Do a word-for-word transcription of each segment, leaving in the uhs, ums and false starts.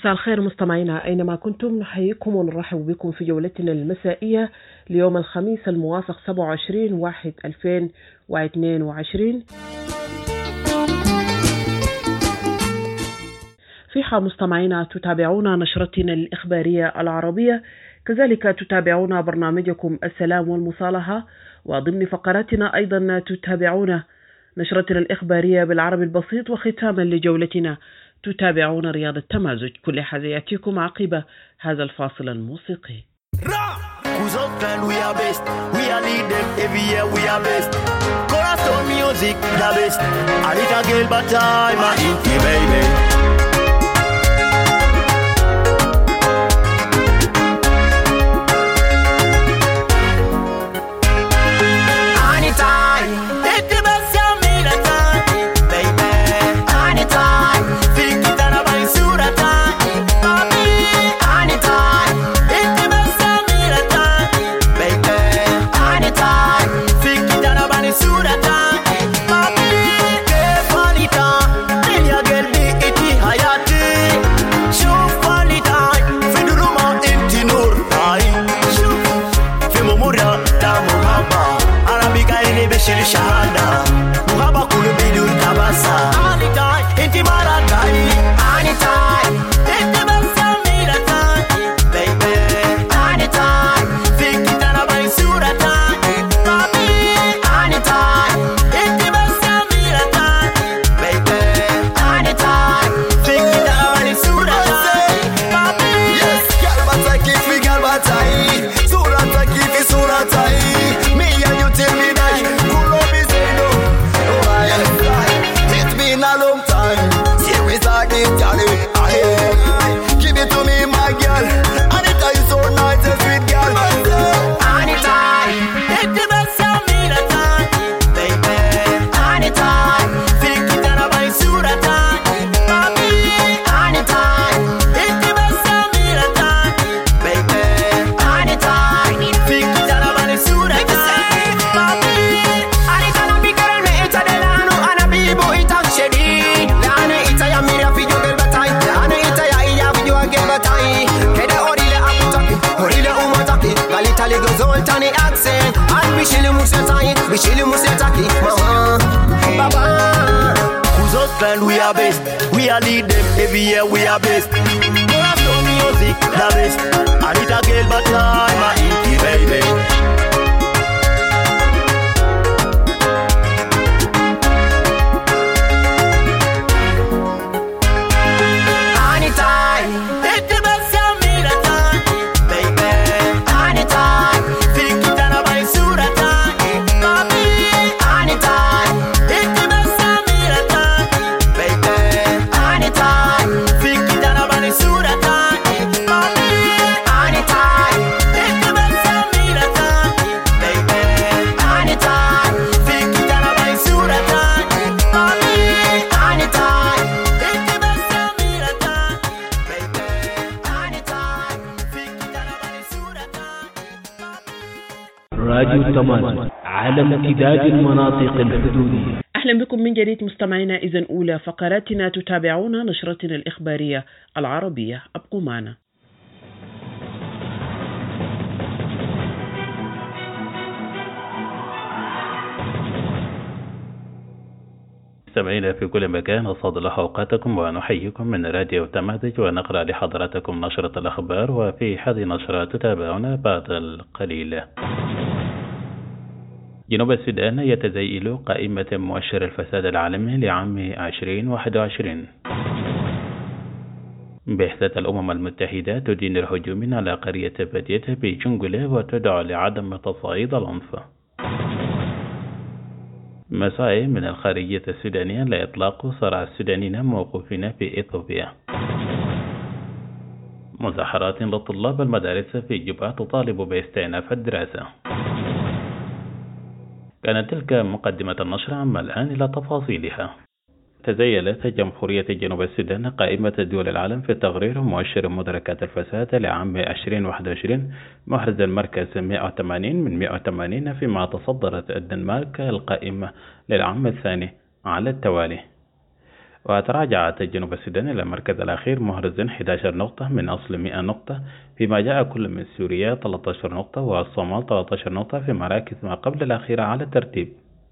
مساء الخير مستمعينا أينما كنتم، نحييكم ونرحب بكم في جولتنا المسائية ليوم الخميس الموافق سبعة وعشرين واحد ألفين واثنين وعشرين. فيها مستمعينا تتابعون نشرتنا الإخبارية العربية، كذلك تتابعون برنامجكم السلام والمصالحة، وضمن فقراتنا أيضا تتابعون نشرتنا الإخبارية بالعربي البسيط، وختاما لجولتنا تتابعون رياض التمازج. كل هذا يأتيكم عقب هذا الفاصل الموسيقي. We are best, we are lead them every year. We are best. Cornerstone music, the best. I need a girl, but I'm a inky baby. Anytime, hit the best of me that time, baby. Anytime, think it and I buy suit that time, baby. Anytime, hit the best of me that time. Anytime, think it and I buy suit that time, baby. Anytime, hit the best of me that time, baby. Anytime, think it and I buy suit that time, baby. Anytime, hit the best of me that time, baby. Anytime, think it and I buy suit that time. راديو التمازج، عالم امتداد المناطق الحدودية. أهلا بكم من جديد مستمعينا. إذن أولى فقراتنا تتابعون نشرتنا الإخبارية العربية، أبقوا معنا. مستمعينا في كل مكان، أسعد الله أوقاتكم ونحييكم من راديو التمازج، ونقرأ لحضراتكم نشرة الأخبار. وفي هذه النشرة تتابعون بعد القليل. جنوب السودان يتزيل قائمة مؤشر الفساد العالمي لعام عشرين واحد وعشرين. بعثة الأمم المتحدة تدين الهجوم على قرية بديت بجنجلة وتدعو لعدم تصعيد العنف. مساعي من الخارجية السودانية لإطلاق صراع السودانيين موقوفين في إثيوبيا. مظاهرات لطلاب المدارس في جوبا تطالب باستئناف الدراسة. كانت تلك مقدمة النشر، أما الآن إلى تفاصيلها. تزيلت جمهورية جنوب السودان قائمة دول العالم في تقرير مؤشر مدركات الفساد لعام عشرين واحد وعشرين محرز المركز مئة وثمانين من مئة وثمانين، فيما تصدرت الدنمارك القائمة للعام الثاني على التوالي. وتراجعت جنوب السودان إلى المركز الأخير محرز أحد عشر نقطة من أصل مئة نقطة، فيما جاء كل من سوريا ثلاثة عشر نقطة والصومال ثلاثة عشر نقطة في مراكز ما قبل الأخيرة على الترتيب.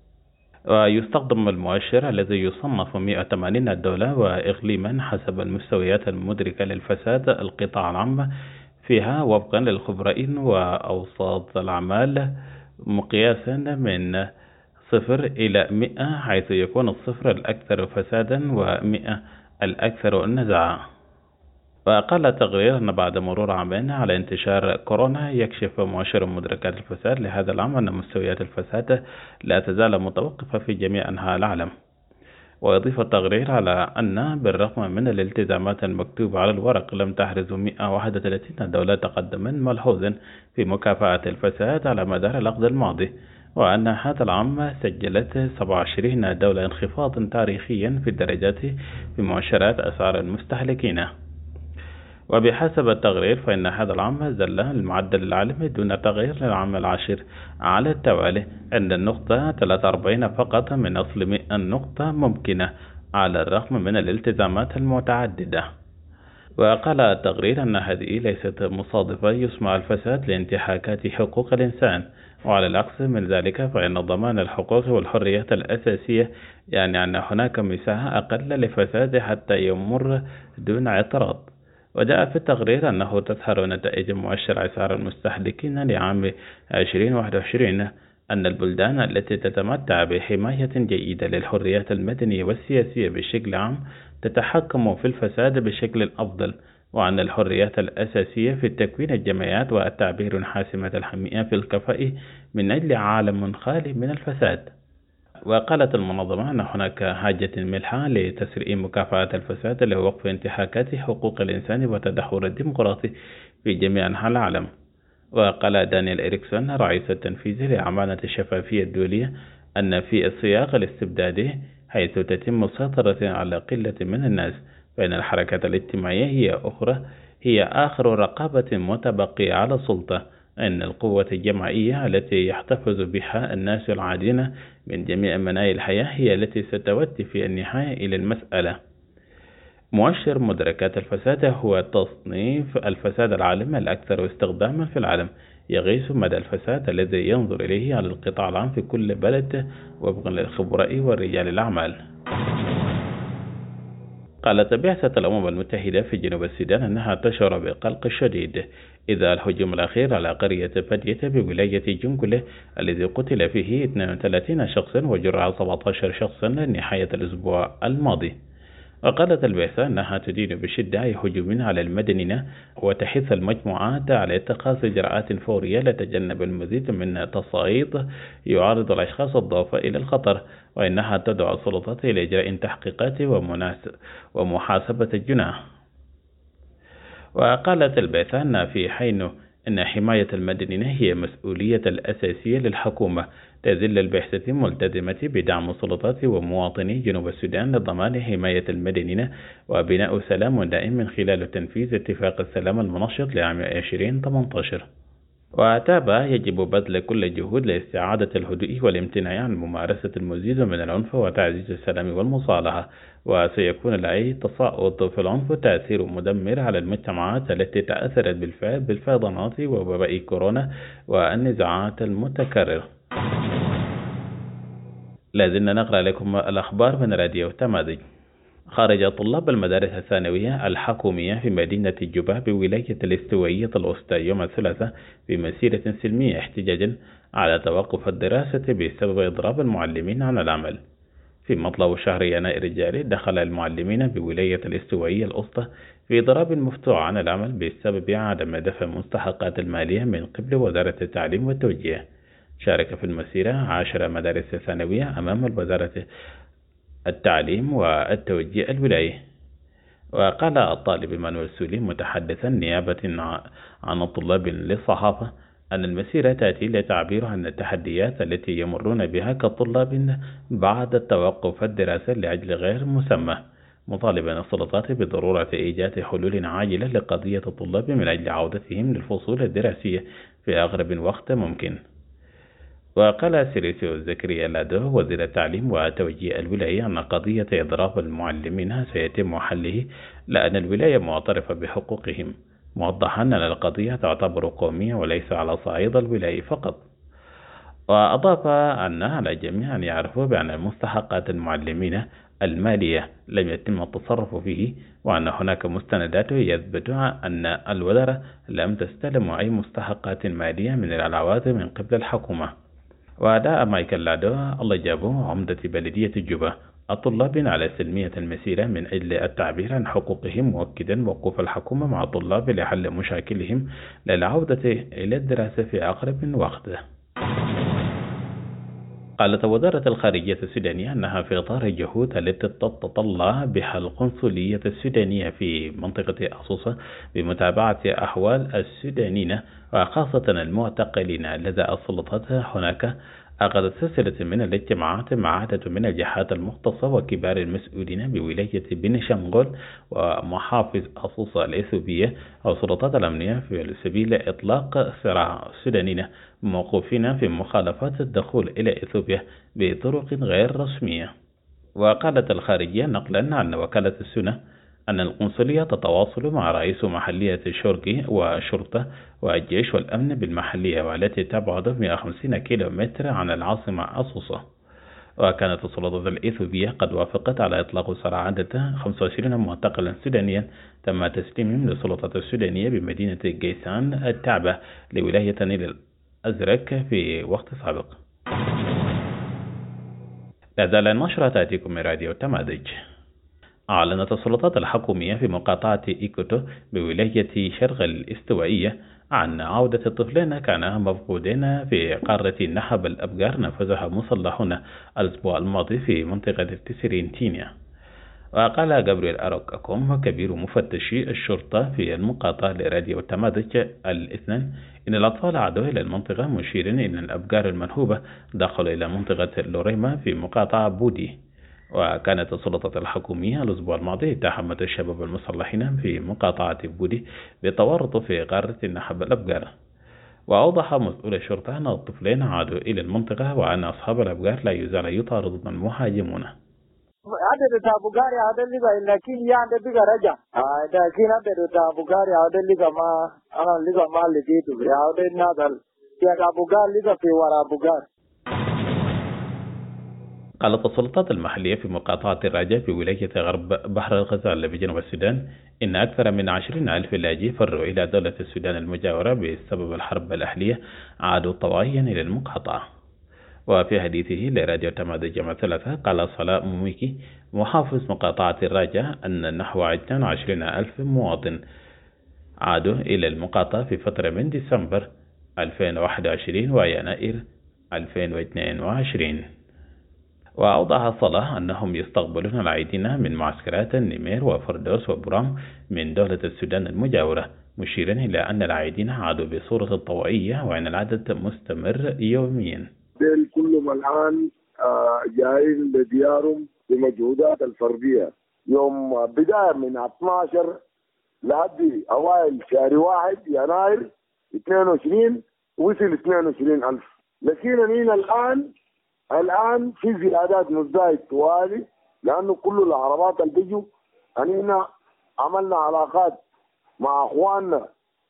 ويستخدم المؤشر الذي يصنف مئة وثمانين دولة وإقليما حسب المستويات المدركة للفساد القطاع العام فيها وفقا للخبراء وأوساط الأعمال، مقياسا من صفر إلى مئة، حيث يكون الصفر الأكثر فسادا ومئة الأكثر نزاعا. وقال التقرير أن بعد مرور عامين على انتشار كورونا يكشف مؤشر مدركات الفساد لهذا العام أن مستويات الفساد لا تزال متوقفة في جميع أنحاء العالم. ويضيف التقرير على أن بالرغم من الالتزامات المكتوبة على الورق لم تحرز مئة وواحد وثلاثين دولة تقدما ملحوظا في مكافحة الفساد على مدار العقد الماضي، وأن هذا العام سجلت سبعة وعشرين دولة انخفاضا تاريخيا في الدرجات في مؤشرات أسعار المستهلكين. وبحسب التقرير فإن هذا العام زل المعدل العالمي دون تغيير للعام العاشر على التوالي عند النقطة ثلاثة وأربعين فقط من أصل مئة نقطة ممكنة على الرغم من الالتزامات المتعددة. وقال التقرير أن هذه ليست مصادفة يسمى الفساد لانتهاكات حقوق الإنسان، وعلى العكس من ذلك فإن ضمان الحقوق والحريات الأساسية يعني أن هناك مساحة أقل للفساد حتى يمر دون اعتراض. وجاء في التقرير أنه تظهر نتائج مؤشر أسعار المستهلكين لعام ألفين وواحد وعشرين أن البلدان التي تتمتع بحماية جيدة للحريات المدنية والسياسية بشكل عام تتحكم في الفساد بشكل أفضل، وأن الحريات الأساسية في تكوين الجمعيات والتعبير حاسمة الحمية في الكفاء من أجل عالم خالي من الفساد. وقالت المنظمة أن هناك حاجة ملحة لتسريع مكافحة الفساد لوقف انتهاكات حقوق الإنسان وتدهور الديمقراطي في جميع أنحاء العالم. وقال دانيال إريكسون رئيس التنفيذي لعمانة الشفافية الدولية أن في السياق الاستبدادي حيث تتم السيطرة على قلة من الناس، فإن الحركات الاجتماعية هي أخرى هي آخر رقابة متبقية على السلطة، أن القوة الجماعية التي يحتفظ بها الناس العاديين من جميع مناحي الحياة هي التي ستودي في النهاية إلى المسألة. مؤشر مدركات الفساد هو تصنيف الفساد العالمي الأكثر استخداما في العالم، يقيس مدى الفساد الذي ينظر إليه على القطاع العام في كل بلد وفقا للخبراء ورجال الأعمال. قالت بعثة الأمم المتحدة في جنوب السودان أنها تشعر بقلق شديد إذا الهجوم الأخير على قرية بدية بولاية جنقله الذي قتل فيه اثنين وثلاثين شخصا وجرح سبعة عشر شخصا نهاية الأسبوع الماضي. وقالت البعثة أنها تدين بشدة أي هجوم على المدنيين وتحث المجموعات على اتخاذ إجراءات فورية لتجنب المزيد من التصعيد يعرض الأشخاص الضعفاء إلى الخطر، وإنها تدعو السلطات إلى إجراء تحقيقات ومحاسبة الجناح. وقالت البعثة أن في حين أن حماية المدنيين هي مسؤولية الأساسية للحكومة، تظل البعثة ملتزمة بدعم السلطات ومواطني جنوب السودان لضمان حماية المدنيين وبناء سلام دائم من خلال تنفيذ اتفاق السلام المنشط لعام ألفين وثمانية عشر. وتابع يجب بذل كل الجهود لاستعادة الهدوء والامتناع عن ممارسة المزيد من العنف وتعزيز السلام والمصالحة، وسيكون لأي تصاعد في العنف تأثير مدمر على المجتمعات التي تأثرت بالفعل بالفيضانات ووباء كورونا والنزاعات المتكررة. لازلنا نقرأ لكم الأخبار من راديو تمازج. خرج طلاب المدارس الثانوية الحكومية في مدينة جوبا بولاية الاستوائية الوسطى يوم الثلاثاء في مسيرة سلمية احتجاجا على توقف الدراسة بسبب إضراب المعلمين عن العمل. في مطلع شهر يناير الجاري دخل المعلمين بولاية الاستوائية الوسطى في إضراب مفتوح عن العمل بسبب عدم دفع المستحقات المالية من قبل وزارة التعليم والتوجيه. شارك في المسيرة عشر مدارس ثانوية أمام وزارة التعليم والتوجيه الولاية. وقال الطالب مانويل سولي متحدثا نيابة عن الطلاب للصحافة أن المسيرة تأتي لتعبير عن التحديات التي يمرون بها كطلاب بعد توقف الدراسة لأجل غير مسمى، مطالبا السلطات بضرورة إيجاد حلول عاجلة لقضية الطلاب من أجل عودتهم للفصول الدراسية في أقرب وقت ممكن. وقال سيريسيو زكريا لادو وزير التعليم وتوجيه الولاية أن قضية إضراب المعلمين سيتم حله لأن الولاية معترفة بحقوقهم، موضحا أن القضية تعتبر قومية وليس على صعيد الولاية فقط. وأضاف أن على الجميع أن يعرفوا بأن مستحقات المعلمين المالية لم يتم التصرف فيه، وأن هناك مستندات يثبت أن الوزارة لم تستلم أي مستحقات مالية من العلاوات من قبل الحكومة. وأداء مايكل لادو الله جابو عمدة بلدية جوبا الطلاب على سلمية المسيرة من أجل التعبير عن حقوقهم، مؤكدا وقوف الحكومة مع الطلاب لحل مشاكلهم للعودة إلى الدراسة في أقرب وقت. قالت وزارة الخارجية السودانية أنها في إطار الجهود التي تتطلع بها القنصلية السودانية في منطقة أصوصة بمتابعة أحوال السودانيين وخاصة المعتقلين، لدى السلطات هناك أخذت سلسلة من الاجتماعات مع عدد من الجهات المختصة وكبار المسؤولين بولاية بني شنغول ومحافظ أصوصة الإثيوبية والسلطات الأمنية في سبيل إطلاق سراح السودانيين موقوفين في مخالفات الدخول إلى إثيوبيا بطرق غير رسمية. وقالت الخارجية نقلا عن وكالة السنة أن القنصلية تتواصل مع رئيس محلية الشرقي والشرطة والجيش والأمن بالمحلية، والتي تبعد مئة وخمسين كيلومتر عن العاصمة أصوصة. وكانت السلطات الإثيوبية قد وافقت على إطلاق سراح عدد خمسة وعشرين معتقلا سودانيا تم تسليمهم للسلطات السودانية بمدينة جيسان التعبة لولاية نيل الأزرق في وقت سابق. لا زال النشرة تأتيكم من راديو تمادج. أعلنت السلطات الحكومية في مقاطعة إيكوتو بولاية شرق الاستوائية عن عودة الطفلين كانا مفقودين في قارة نحب الأبقار نفذها مسلحون الأسبوع الماضي في منطقة تسرينتينيا. وقال جابرييل أروكاكوم كبير مفتشي الشرطة في المقاطعة لراديو تمادج الاثنين إن الأطفال عادوا إلى المنطقة، مشيرا إلى الأبقار المنهوبة دخلوا إلى منطقة لوريما في مقاطعة بودي. وكانت السلطات الحكومية الأسبوع الماضي اتهمت الشباب المسلحين في مقاطعة بودي بالتورط في قارة نحب الأبقار. وأوضح مسؤول الشرطة أن الطفلين عادوا إلى المنطقة وأن أصحاب الأبقار لا يزال يطاردون المهاجمون. Ada da tabugari ada liga lakini ya ada biga raja. Ah lakini ada da tabugari ada liga ma ana liga ma ligitu ya ada nadal ya tabugari liga في ورا بugari. قالت السلطات المحلية في مقاطعة الراجة في ولاية غرب بحر الغزال بجنوب السودان إن أكثر من عشرين ألف لاجئ فروا إلى دولة السودان المجاورة بسبب الحرب الأهلية عادوا طوعيا إلى المقاطعة. وفي حديثه لراديو تمادج يوم الثلاثاء قال صلاح موميكي محافظ مقاطعة الراجة أن نحو اثنين وعشرين ألف مواطن عادوا إلى المقاطعة في فترة من ديسمبر ألفين وواحد وعشرين ويناير ألفين واثنين وعشرين. وأوضح صلاح أنهم يستقبلون العائدين من معسكرات النمير وفردوس وبرام من دولة السودان المجاورة، مشيرا إلى أن العائدين عادوا بصورة طوعية وأن العدد مستمر يوميا. ديل كلهم الآن جايين لديارهم بمجهودات الفردية. يوم بداية من اثني عشر لحد أوائل شهر واحد يناير اثنين وعشرين وصل اثنين وعشرين ألف، لكن هنا الآن الآن في زيادات مزدايد طوالي، لأنه كل العربات اللي بيجوا هنا عملنا علاقات مع أخواننا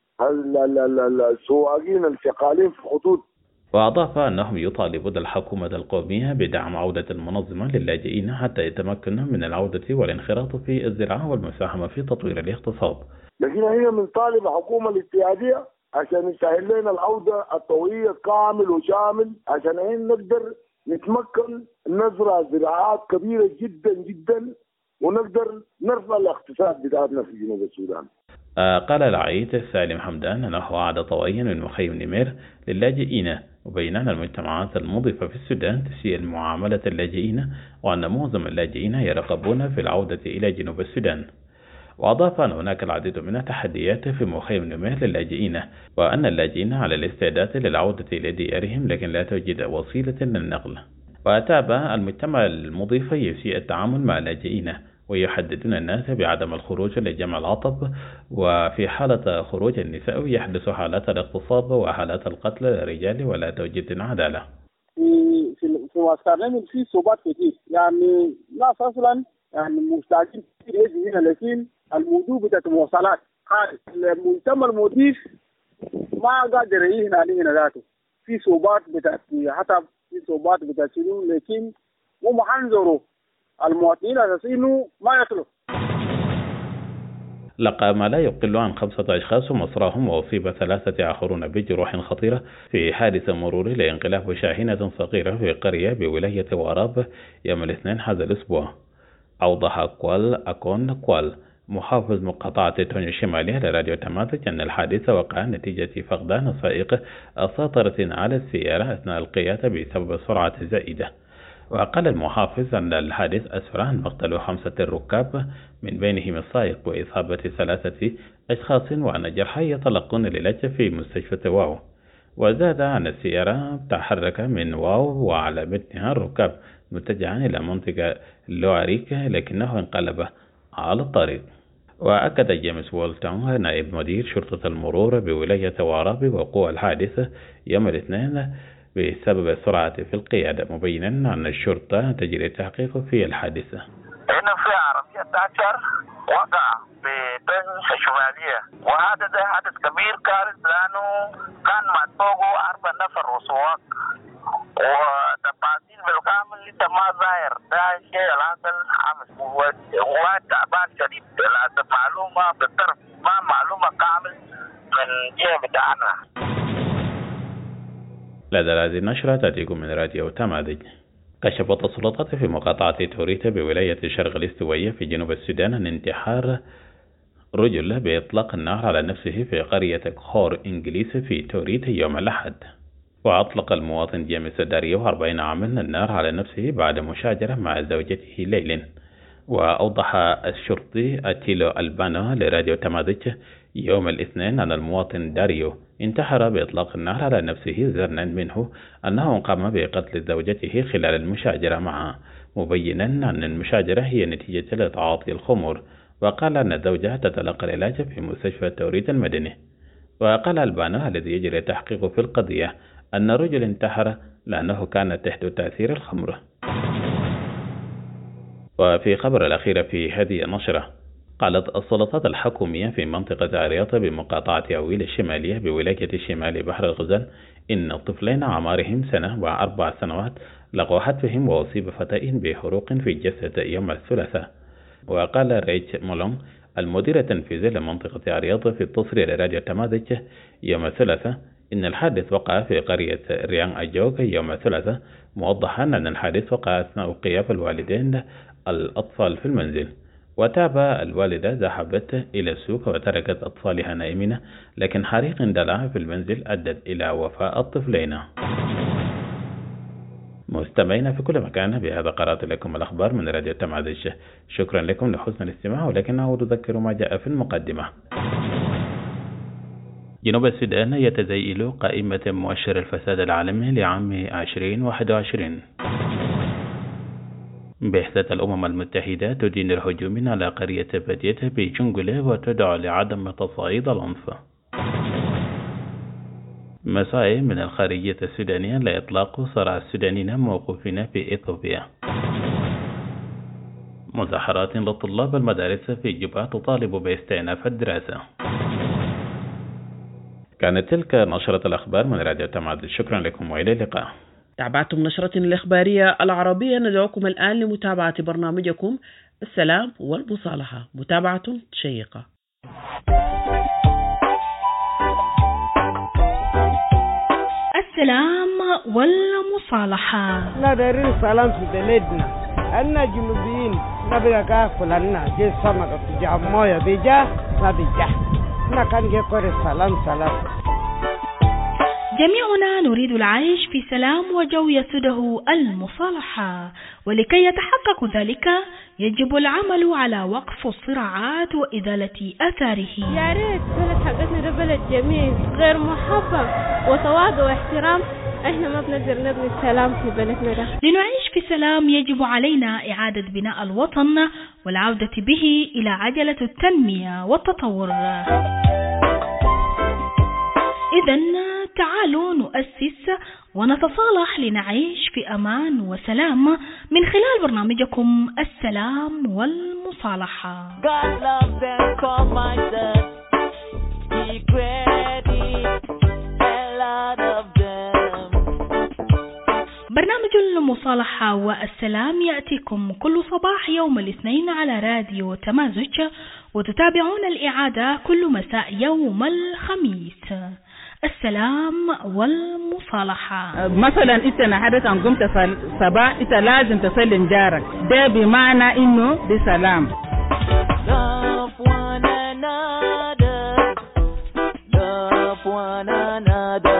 السواقين الشغالين في الخطوط. وأضاف أنهم يطالبون الحكومة القومية بدعم عودة المنظمة للاجئين حتى يتمكنوا من العودة والانخراط في الزراعة والمساهمة في تطوير الاقتصاد. لكن هنا من طالب الحكومة الاتحادية عشان يسهل لنا العودة الطويلة كامل وشامل، عشان هنا نقدر نتمكن نزرع زراعات كبيرة جدا جدا ونقدر نرفع الاقتصاد بتاعنا في جنوب السودان. قال العيد سالم حمدان أنه عاد طوعيا من مخيم نمير للاجئين، وبين أن المجتمعات المضيفة في السودان تسيء معاملة اللاجئين وأن معظم اللاجئين يرغبون في العودة إلى جنوب السودان. وأضاف أن هناك العديد من التحديات في مخيم نمير للاجئين، وأن اللاجئين على الاستعداد للعودة إلى ديارهم لكن لا توجد وسيلة للنقل. وأتابع المجتمع المضيف يسيء التعامل مع اللاجئين ويحددون الناس بعدم الخروج لجمع العطب، وفي حالة خروج النساء يحدث حالات الاغتصاب وحالات القتل للرجال ولا توجد عدالة. في في في واسطة نعمل فيه صعوبات كتير. يعني ناس أصلا يعني محتاجين كتير هنا، لكن الموضوع بتاع المواصلات خارج المجتمع المضيف ما قادر يجي هنا هنا ذاته. في صعوبات بتاعت حتى في صعوبات بتاعت شنو، لكن هم حنظروا المواطنين الأساسيين ما يطلب. لقى ما لا يقل عن خمسة أشخاص مصراهم، وأصيب ثلاثة آخرون بجروح خطيرة في حادث مروري لانقلاب شاحنة صغيرة في قرية بولاية وراب يوم الاثنين هذا الأسبوع. أوضح كوال أكون كوال محافظ مقاطعة تونيو الشمالية لراديو تمازج أن الحادث وقع نتيجة فقدان سائق ساطرة على السيارة أثناء القيادة بسبب سرعة زائدة. وقال المحافظ أن الحادث أسفر عن مقتل خمسة ركاب من بينهم السائق وإصابة ثلاثة أشخاص، وأن الجرحى يتلقون العلاج في مستشفى واو. وزاد أن السيارة تحرك من واو وعلى متنها الركاب متجها إلى منطقة لواريكا، لكنه انقلب على الطريق. وأكد جيمس وولتون نائب مدير شرطة المرور بولاية وراب وقوع الحادث يوم الاثنين بسبب السرعة في القيادة، مبينا أن الشرطة تجري التحقيق في الحادثة. هنا في عربية داتشر وقع في تونس الشمالية، وهذا ده حدث كبير كارث لأنه كان معطوه أربع نفر وسواق، وتفاصيل بالكامل لسه ما ظاهر. ده الشيء الحاصل حمس وتعبان شديد. لازم معلومة بالطرف ما معلومة كامل من جهة بتاعنا. لدى هذه النشرة تأتيكم من راديو تمازج. كشفت السلطات في مقاطعة توريتا بولاية الشرق الاستوائية في جنوب السودان عن انتحار رجل بإطلاق النار على نفسه في قرية خور إنجليز في توريتا يوم الأحد. وأطلق المواطن جيمس داريو أربعين عاما النار على نفسه بعد مشاجرة مع زوجته ليل. وأوضح الشرطي أتيلو ألبانو لراديو تمازج يوم الاثنين أن المواطن داريو انتحر بإطلاق النار على نفسه ظنا منه أنه قام بقتل زوجته خلال المشاجرة معه، مبينا أن المشاجرة هي نتيجة لتعاطي الخمور. وقال أن الزوجة تتلقى العلاج في مستشفى توريت المدني. وقال ألبانو الذي يجري التحقيق في القضية أن الرجل انتحر لأنه كان تحت تأثير الخمر. وفي خبر الأخير في هذه النشرة، قالت السلطات الحكومية في منطقة عرياط بمقاطعة أويل الشمالية بولاية شمال بحر الغزال إن الطفلين أعمارهم سنة وأربع سنوات لقوا حتفهم، وأصيب فتى بحروق في الجسد يوم الثلاثاء. وقال ريتش مولون المدير التنفيذي لمنطقة عرياط في التصريح لراديو تمازج يوم الثلاثاء إن الحادث وقع في قرية ريان أجوك يوم الثلاثاء، موضحا أن الحادث وقع أثناء قيام الوالدين الأطفال في المنزل. وتابع الوالدة ذهبت إلى السوق وتركت أطفالها نائمين، لكن حريق اندلع في المنزل أدت إلى وفاة الطفلين. مستمعين في كل مكان، بهذا قرأت لكم الأخبار من راديو تمازج. شكرا لكم لحسن الاستماع، ولكن أود أذكر ما جاء في المقدمة. جنوب السودان يتزيل قائمة مؤشر الفساد العالمي لعام عشرين واحد وعشرين. بعثة الأمم المتحدة تدين الهجوم على قرية بادية بجنجلة وتدعو لعدم تصعيد العنف. مساعي من الخارجية السودانية لإطلاق صراع السودانيين موقوفين في إثيوبيا. مظاهرات لطلاب المدارس في جوبا تطالب باستئناف الدراسة. كانت تلك نشرة الأخبار من راديو تمازج. شكرا لكم وإلى اللقاء. تابعتم نشرة الإخبارية العربية. ندعوكم الآن لمتابعة برنامجكم السلام والمصالحة، متابعة شيقة. السلام والمصالحة. ندري السلام في بلدنا، أنا جنوبيين نبغى كافل لنا جي سمك تجاه موية بيجا نبيجا نكان جي كوري سلام سلام. جميعنا نريد العيش في سلام وجو يسوده المصالحة، ولكي يتحقق ذلك يجب العمل على وقف الصراعات وإزالة أثاره. يا ريت بلد حقتنا ده بلد جميل غير محبب وتواضع واحترام، احنا ما بنقدر نبني السلام في بلدنا ده. لنعيش في سلام يجب علينا إعادة بناء الوطن والعودة به إلى عجلة التنمية والتطور. إذن تعالوا نؤسس ونتصالح لنعيش في أمان وسلام من خلال برنامجكم السلام والمصالحة. God loves and commanded, equality, a lot of them. برنامج المصالحة والسلام يأتيكم كل صباح يوم الاثنين على راديو تمازج، وتتابعون الإعادة كل مساء يوم الخميس. السلام والمصالحة. مثلا انت نهارك ان قمت صباح انت لازم تسلم جارك، ده بمعنى انه ده سلام. Love one another, love one another,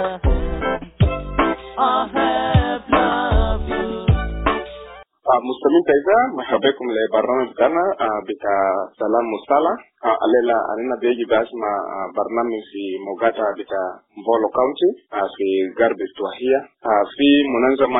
I have loved you. مستمعين كيفا مرحبا بكم لبرنامج بتاعنا بتاع سلام مصالحة. الليلة أنا بيجي باسمع برنامج في موجاتة بتاع مفولو كاونتي في غرب التوهية، في منظمة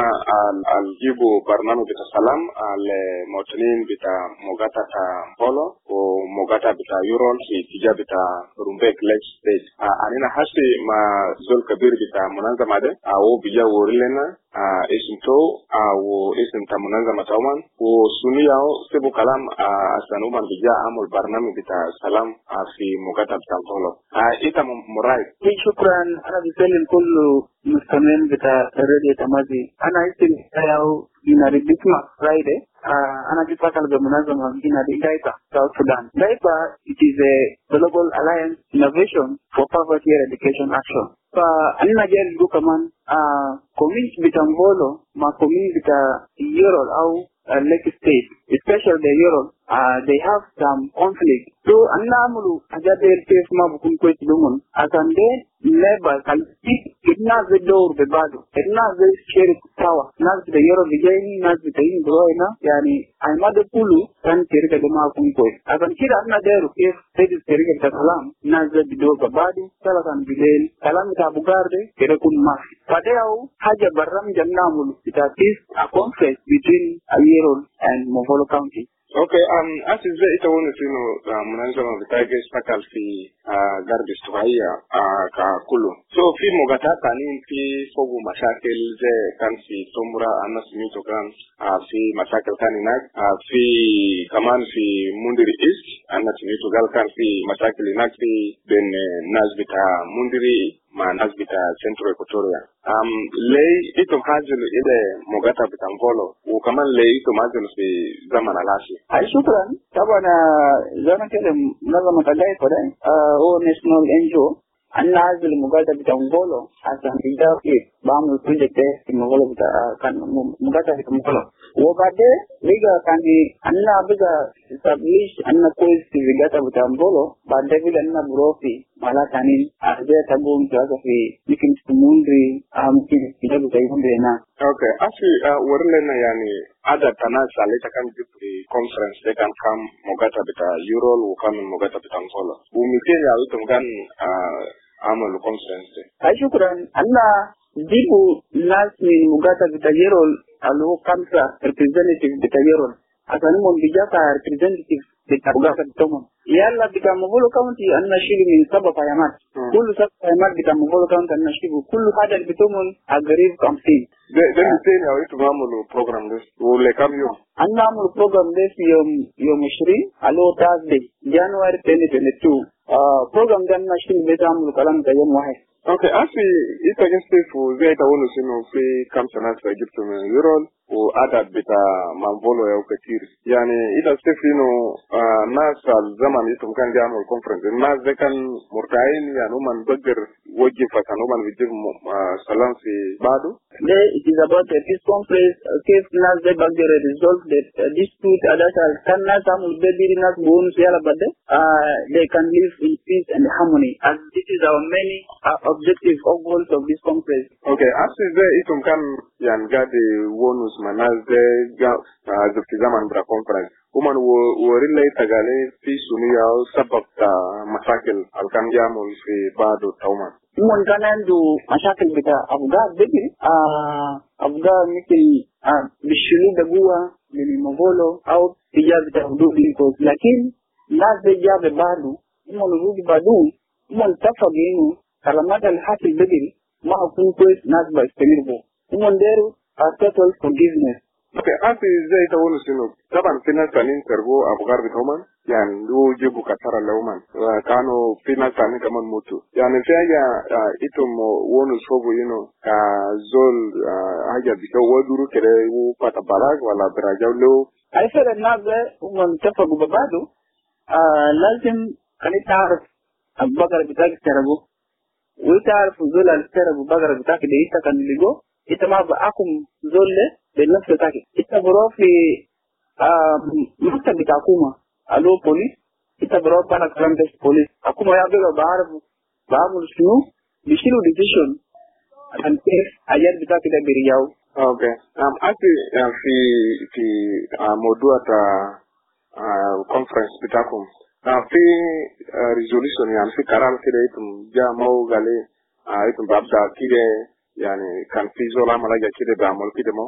الجيبو برنامج بتاع سلام للمواطنين بتاع موجاتة مفولو وموجاتة بتاع يورول في اتجاه بتاع رومبيك ليك ستيت. أنا حاسي مع زول كبير بتاع منظمة ده أو بيجا ورلنا اسم تو أو اسم تا منظمة تومان وسونيا سيبو كلام أسانوما بيجا عمل برنامج بتاع سلام في مقاطعة تنفولو. إيتا مراي. شكرا. أنا بسلم كل مستمعين بتاع راديو تمازي. أنا اسمي تايو بناري بسمع فرايدي. أنا جيت فاكر بمنظمة بناري دايبا South Sudan. دايبا it is a global alliance innovation for poverty eradication action. فأنا جاي لكم كمان community بتنفولو مع community بتاع يورول أو Lake State, especially the Europe, uh, they have some conflict. So, anna amulu ajade case ma bukun ko tidumon. Asande neighbor can kidna the door be bado. Kidna the share power. Nas the Europe vijayni, nas the in broina. Yani, ay madu pulu kan kirika de ma bukun ko. Asan kira anna deru case state kirika ta salam. Nas the door be bado. Sala kan bilen. Salam ta bugarde kire kun ma. Padeo haja barram janna amulu. It is a conflict between Yerol and Mvolo County. Okay, um, as is the ita wonu sino mnanzama vitage spakal fi garbis tuhaia ka kulu. So fi mogata tani fi fogu mashakil ze kan fi tomura anas mito kan fi mashakil kan inak fi kaman fi mundiri east anas mito gal kan fi mashakil inak fi ben nazbita mundiri ma nazbita centro equatoria. Um, lei ito hajulu ile mogata bitangolo u kaman lei ito majulu fi zaman alashi. Ay shukran. Tabana zaman kele nazama kadai pada o national N G O anna hajul mogata bitangolo asa bida ke bamu project e mogolo bita kan mogata bitangolo wo bade liga kan anna biga establish anna kois vigata bitangolo bade bila anna burofi mala kanin arde tabum jaga fi ikin mundri am kin kidabu tayyibun na. Okay, actually uh, warlena yani ada tanaz alita kan jipri conference they can come mogata bita Eurol u come mogata bita Angola umikeli alito mgan uh, amal conference. Ay shukran. Anna dibu nas min mogata bita Eurol alu kamsa representative bita Eurol asani mon bijaka representative bita mogata bita mon yalla bita Mvolo County anna shili min saba payamat kullu saba payamat bita Mvolo County anna shili kullu hada bita mon agarib kamsin. Then you say now itu ngamulu program this ule kam yo anna amulu program this yom yom ishrin alo Thursday January twenty twenty-two uh program dan mashkin beta amulu kalam ta yom wahid. Okay, asi ita geste fu zeta wonu sino fi kam sanat fa Egypt min Eurol u adat bita Mvolo ya ukatir. Yani ita stefino uh, nas al zaman itu kan jamal conference nas de kan murtain ya no man bagger wajib fa kan man wajib uh, salam fi bado. Today it is about a peace conference. Case nas de bagger resolve the uh, dispute adasal kan nas amul bediri nas bonus yala bade. Uh, they can live in peace and harmony. As this is our many uh, objective or goals of this conference. Okay, after the itum kan yan gade wonus manaz de ga zufti zaman bra conference. Uman wo worilla tagale fi suniya sabab ta masakil alkan jamul fi bado tauman. Uman kanandu masakil bita abga debi ah abga miki ah bishulu dagua ni Mvolo au pija bita hududi ko lakini naze jabe bado uman rudi bado uman tafaginu kalamata alhati bediri ma kun ko nas ba istemir umon deru a total forgiveness. Okay, asi zai ta wani sinu taban finas tanin sergo abugar bitoman yan do jibu katara lauman kano finas tanin kaman mutu yan sai ya ito mo wonu sobo yino ka zol haja bito waduru kere wu pata balag wala brajawlo ai fere nabe umon tafa gubado lazim kani taarif abugar bitaki sergo wi taarif zol al sergo bagar bitaki de ita kan ligo ita ma ba akum zolle بالنفس تاكي اتبرو في مكتب بتاعكوما الو بوليس اتبرو بانا كلام ده بوليس اكوما يا بيغا بعرف بعمل شنو بيشيلوا ديسيشن عشان كيف ايات بتاعك ده بيرياو. اوكي ام اكي في في موضوع تا كونفرنس بتاعكم في ريزوليوشن يعني في قرار كده يتم جامعو غالي يتم بابدا كده يعني كان في زولا ملاجا كده بعمل كده مو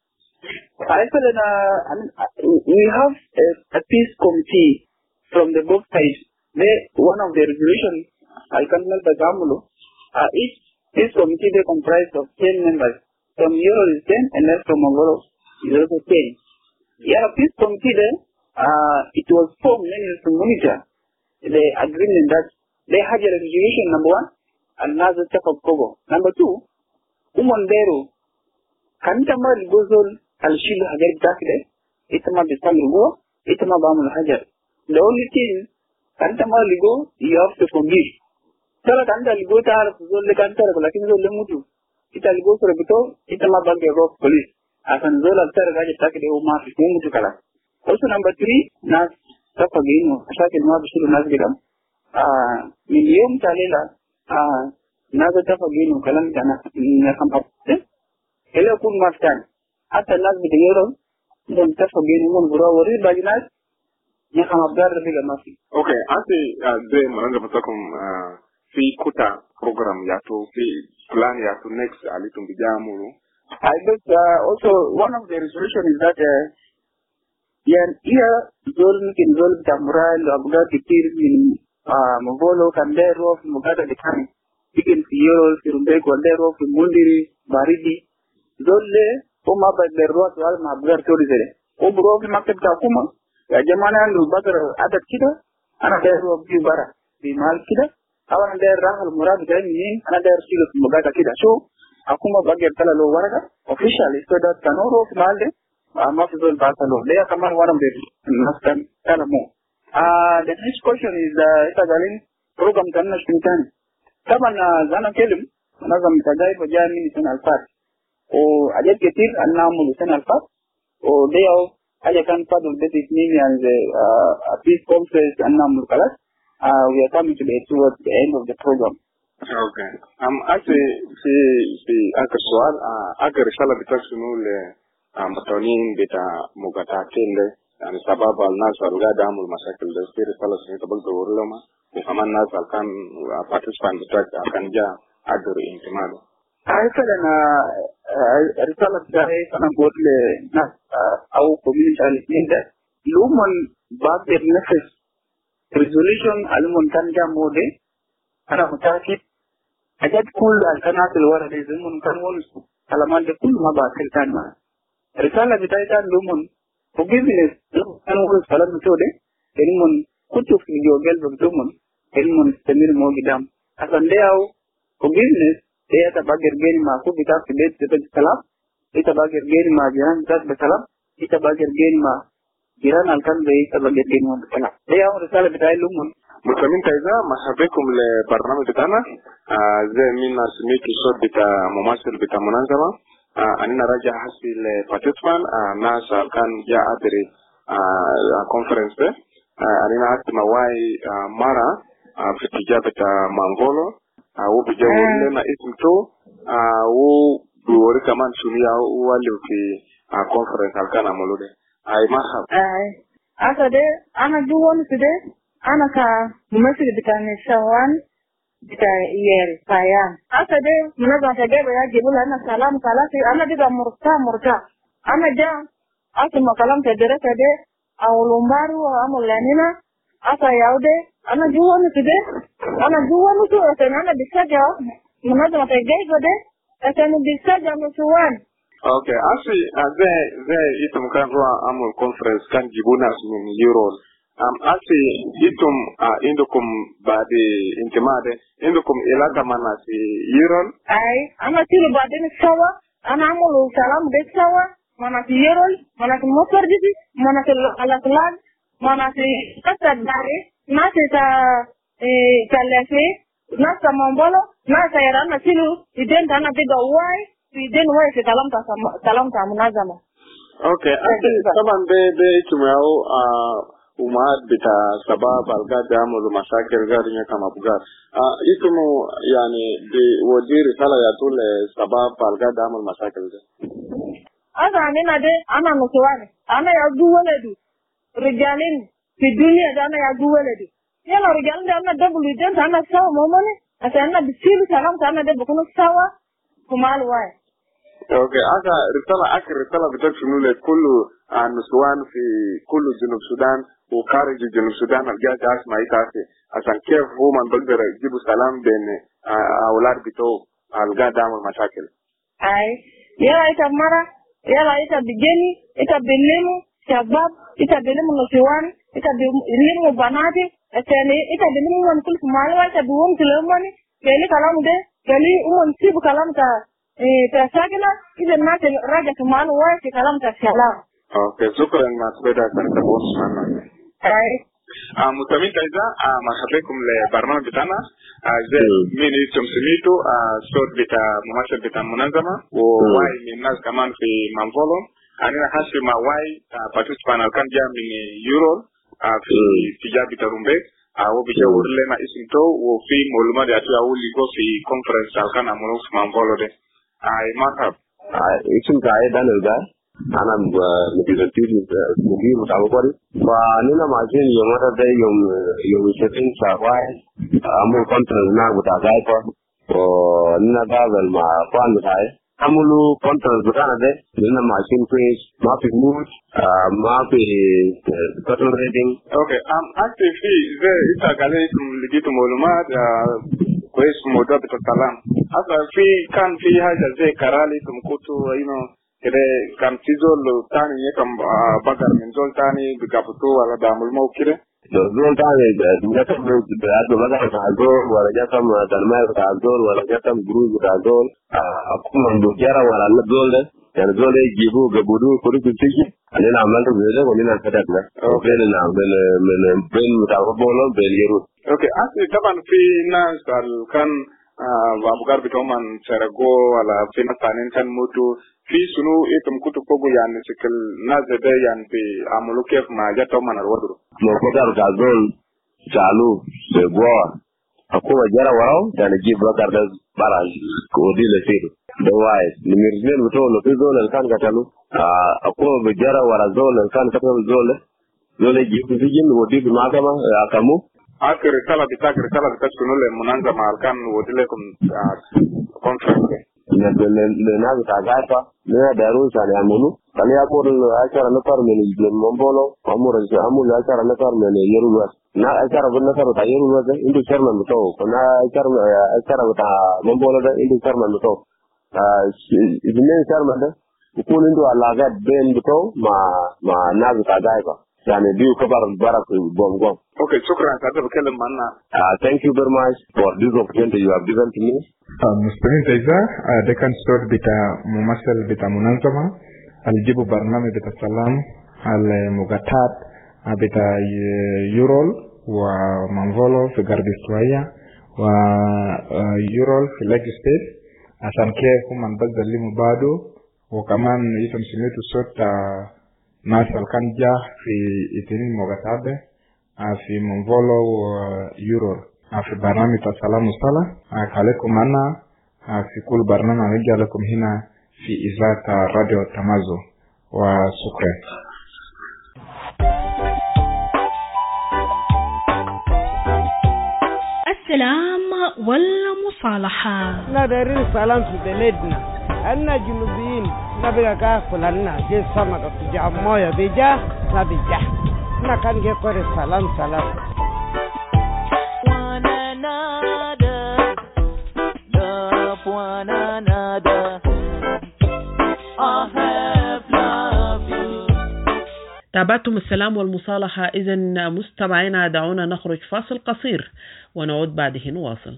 I feel that uh, I mean, uh, we have a, a peace committee from the both sides. They, one of the resolutions, I can tell the Gamulo, uh, each peace committee they comprise of ten members. From Euro is ten and then from Mongolo is also ten. Yeah, peace committee then, uh, it was formed mainly to monitor the agreement that they had a resolution number one and another step of Kogo. Number two, Umondero, Kantama Ligozol Al-Shilu Hajar Dakide, Itama Bistam Ligo, Itama Bamul Hajar. The only thing, Kantama Ligo, you have to forgive. Sala Kanta Ligo Tar, Zole Kantara, Lakin Zole Mutu, Ita Ligo Sorabito, Itama Bank of Police, as an Zola Taragaja Takide Uma Mutu Kala. Also number three, Nas Tapagino, Shakin Mabishuru Nasgidam, ah, Milium Talela, ah, Naza Tapagino, Kalamita, Nakampate, Hello Kun Mastan. Hata nas bidengero ndio mtafageni mun burawari baginas ya kama abdar bila mafi. Okay, ase de mwanza mtakum fi kuta program yato fi plan yato next alitum bijamu. I bet uh, also one of the resolution is that uh, yan iya zol kin zol tamral abgar kitir min mvolo kandero mugada dikani ikin fiyoro kirumbe kandero fi mundiri baridi zolle وما بدروا سؤال ما بقدر تقول زي وبروح في مكتب تاكوما يا جماعة لو بقدر عدد كده أنا داير وبجي برا بمال كده أو أنا داير راح المراد جاي منين أنا داير شيله في مبادئ كده شو أكوما بقدر تلا لو ورقة official so that كانوا في مال ده ما في زول بعث له ده كمان وانا بدي نستن كلام مو ah the next question is إذا قالين program كنا شنتان طبعا زانا كلم أنا زم تجاي بجاي من سنة الفات o ajar ketir annamu lusan alfat o deo aja kan part of that is name and uh, a peace conference annamu kalas uh, we are coming to the towards the end of the program. Okay. Um, actually, si si aka soal aka risala bitaksunu le matonin bita mugata kende yani sababu alnas algada amul masakil da si risala sini tabal do urlama kaman nas alkan participant bitak akan ja adur intimado. Aisa na risala tare kana godle na au community alinde lumon babe nefes resolution almon tanja mode ana mutaki ajat kul alkanat alwara de zumun kan wonsu alaman de kul ma ba kirtan ma risala bitaita lumon forgiveness kan wonsu salam tode elmon kutu fi jogel bugdumon elmon temir mo gidam asande au forgiveness dia tabager geni ma ku bitak bed de salam ita bager geni ma jiran zat salam ita bager geni ma jiran alkan be ita bager geni ma salam dia au risala bitai lumun مستمعين كذا مرحبا بكم لبرنامج بتاعنا زي من سميكي صوت بتاع ممثل بتاع منظمة أنا راجع حسي لبارتيسبان ناس كان جاء أدري كونفرنس ده أنا عارف مواي مرة في تجارة بتاع مانغولو أو بيجاوا لنا اسم تو أو بوري كمان سنيا والو في كونفرنس كان عملوا ده أي مرحبا أي أكده أنا جوان كده أنا كممثل بتاع نسوان بتاع يل فيان أكده منظمة تجيب يا جبل أنا سلام كلاسي أنا دي مرتا مرتا أنا جا أسمع كلام تدرس كده أو لومبارو أو لانينا أكا ياودي أنا جوان كده أنا جوان كده أنا بسجع منظمة الجيش ده عشان بيسجل نسوان. Okay, actually, uh, there, there, itum kan ruwa amul conference kan jibuna min Euro. Um, actually, itum uh, indukum badi intimade, indukum ilaga mana si Euro. Ay, ana tilu badin sawa, ana amul salam dek sawa, mana si Euro, mana si motor jisi, mana si alat-alat, mana si kata dari, nasi ta eh kalefe, nasa mambolo, nasa yarana tilu, iden dana tiga uai. Iden wai se kalam ta kalam ta munazama. Okay, taban be be tumau uh umad bita sabab algad amul mashakil garinya kama bugar. Uh itumu yani de wajir sala ya tule sabab algad amul mashakil. Ada nina de ana nusuwani. Ana ya duwaledi. Rijalin fi dunia ana ya duwaledi. Yana rijalin de ana double den ana sawa momone. Asa ana bisilu salam ana de bukunu sawa kumal wai. Okay, aka risala aka risala bitak sunule kullu nuswan fi kullu junub Sudan wa kharij junub Sudan aljaja asma itasi asan kif human bagdara jibu salam ben awlad bito algada wal mashakil. Ay, yala ita mara, yala ita bigeni, ita belimu, shabab, ita belimu nuswan, ita belimu banati, atani ita belimu wan kullu malwa ita buum tulemani, kali kalam de, kali umon sibu kalam ta eh tasagina ida nate raja tumalu wa fi kalam ta salam. Okay, shukran ma sabeda sana boss mana. Ay. Ah mutamin kaiza ah marhabakum le barnamij bitana zai mini tumsimitu ah sort bita muhasab bita munazama wa wai min nas kaman fi manvolo anina hasima wai participant kan jam min Euro ah fi tija bita rumbe ah wo bija urle na isinto wo fi moluma de atu awuli go fi conference kan amulu manvolo de. Ay marhab. Isim kaya dan elga, anam negeri negeri mutawakil. Wah, nina macam yang ada deh yang yang setting sawai, amul kontra na mutakai pa. Oh, nina davel ma pan mutai. Amulu kontra bukan ada. Nina macam page, mapi mood, mapi total rating. Okay, um, actually, the itu kali begitu malumat. Kwes moda betul salam. Asa fi kan fi haja zai karali kumkutu you know kede kan tizol tani ne kam bakar min zol tani bigaputu wala damul mau kire. Zol tani da ta da da bakar ta zol wala ja tam dalmai ta zol wala ja tam guru ta zol akuma ndo jara wala na zol da dan zol e gibu gabudu ko ku tiki alena amal to bele ko mina kadat na. Okay na ben men ben ta ko bolo bel yeru. Okay, asli taban fi nas al kan wabugar bitoman serago wala fi nasanin kan mutu fi sunu itum kutu pogo yani sikil nazede yani fi amulu kef ma jato man alwadru. Mo ko dar ka zol jalu be go akuma jara waraw dan jib bakar da baraj ko dile fi do wai ni mirzel to no fi zol kan katalu akuma be jara wara zol kan katalu zol zol jib fi jin wodi ma kama akamu akhir risala bitak risala bitak sunule munanza malkan wodile kum conference ne ne ne na ta gata ne daru sale amunu kali akor achara na par men mombolo amura se amul achara na par men yeruwa na achara bunna karo ta yeruwa da indu chairman to na achara achara ta mombolo da indu chairman to idine chairman da ko indu alaga ben to ma ma na ta gata yani biu kabar barak bom bom. Okay, shukran. Kata berkelam mana? Uh, thank you very much for this opportunity you have given to me. Muslimin Taiza, dekan start bita mumasal bita munazama, alijibu barnami bita salam, al mugatat bita Eurol wa manvolo fi garbi Swaya wa Eurol fi Lake State. Asan ke kuman bagdal limu bado wa kaman itam simitu sota nasal kanja fi itinin mogatabe fi monvolo Euro fi barnami ta salamu sala kalekum ana fi kul barnama rija lakum hina fi izata radio Tamazo wa shukran. السلام والمصالحة. ندري السلام في بلدنا أنا جنوبيين نبغى كافل أنا جي سمك تجاه موية بيجا نبيجا نكان جي كوري سلام سلام. تابعتم السلام والمصالحة. إذن مستمعينا دعونا نخرج فاصل قصير ونعود بعده نواصل.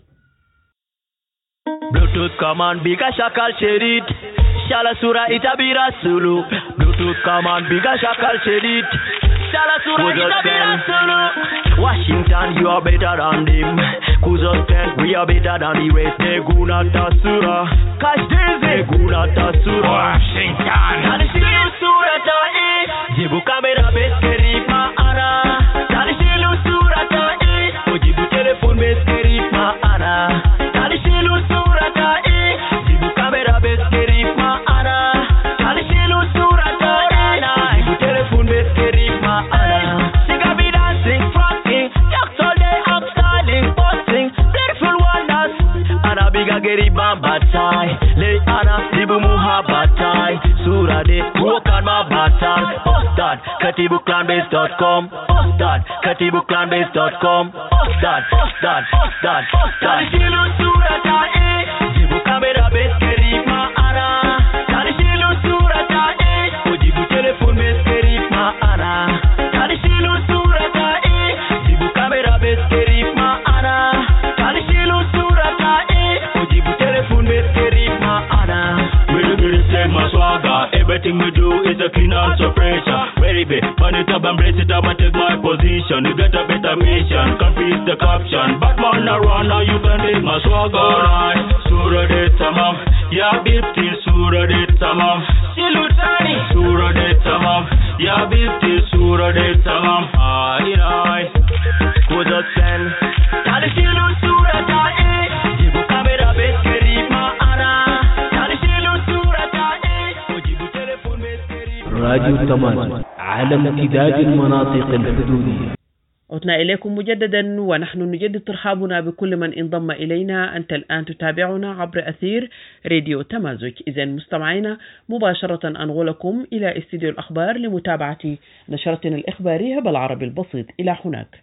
Bluetooth command biga shakal sherit shala sura itabira sulu Bluetooth command biga shakal sherit shala sura itabira sulu Washington you are better than them Kuzostan we are better than the rest Neguna tasura Cash daisy Neguna tasura Washington Talishilu sura tae Jibu kamera beskeri ma ana Talishilu sura tae Ojibu telefon beskeri ma ana Talishilu sura tae Jibu kamera beskeri ma ana Talishilu sura tae Jibu telefon beskeri ma ana She got me dancing, frosting Jocks all day, I'm styling, posting Beautiful wonders Ana biga geri bamba tai Le ana Jibu muha batai Sura de Wokan ma batai Postad Katibu clanbase dot com Postad Katibu clanbase dot com Postad Postad Postad Postad Talishilu sura tae Jibu kamera beskeri ma ana Talishilu sura tae Ojibu telefon beskeri ma ana Talishilu sura tae Jibu kamera beskeri ma ana Talishilu sura tae Ojibu telefon beskeri ma ana Really really take my swagger Everything we do is a clean and so pressure Very big, burn it up and brace it up and take my position You get a better mission, confuse the caption Batman around now you can take my swagger Alright, Sura de tamam Ya bipti Sura de tamam Silutani Sura de tamam Ya bipti Sura de tamam Ay ay Kuza sen Talishilu Sura tae Jibu kamera beskeri ma ana Talishilu Sura tae Ojibu telefon beskeri راديو تماس على امتداد المناطق الحدودية. عدنا إليكم مجددا ونحن نجدد ترحابنا بكل من انضم إلينا. أنت الآن تتابعنا عبر أثير راديو تمازج. إذن مستمعينا مباشرة أنغلكم إلى استديو الأخبار لمتابعة نشرتنا الإخبارية بالعربي البسيط. إلى هناك.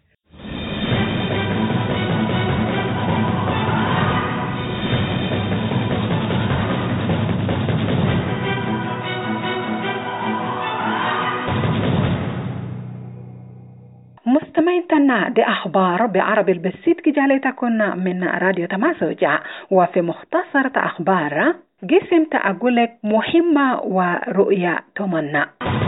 مستمعين تنا دي أخبار بعربي البسيط كي جاليتكن من راديو تمازج. وفي مختصر أخبار جسم تأقولك مهمة ورؤية تمنى.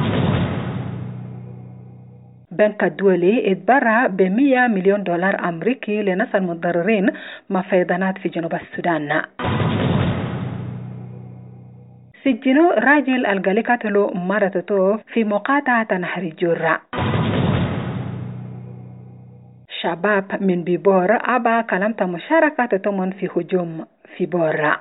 بنك الدولي اتبرع بمية مليون دولار أمريكي لنصر المتضررين من فيضانات في جنوب السودان. سجنوا راجل القلي قتلوا مرته في مقاطعة نهر الجرة. شباب من بيبور أبا كلمت مشاركة تمن في هجوم في بورا.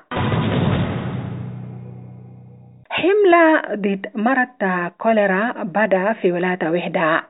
حملة ضد مرض كوليرا بدا في ولاية وحدة.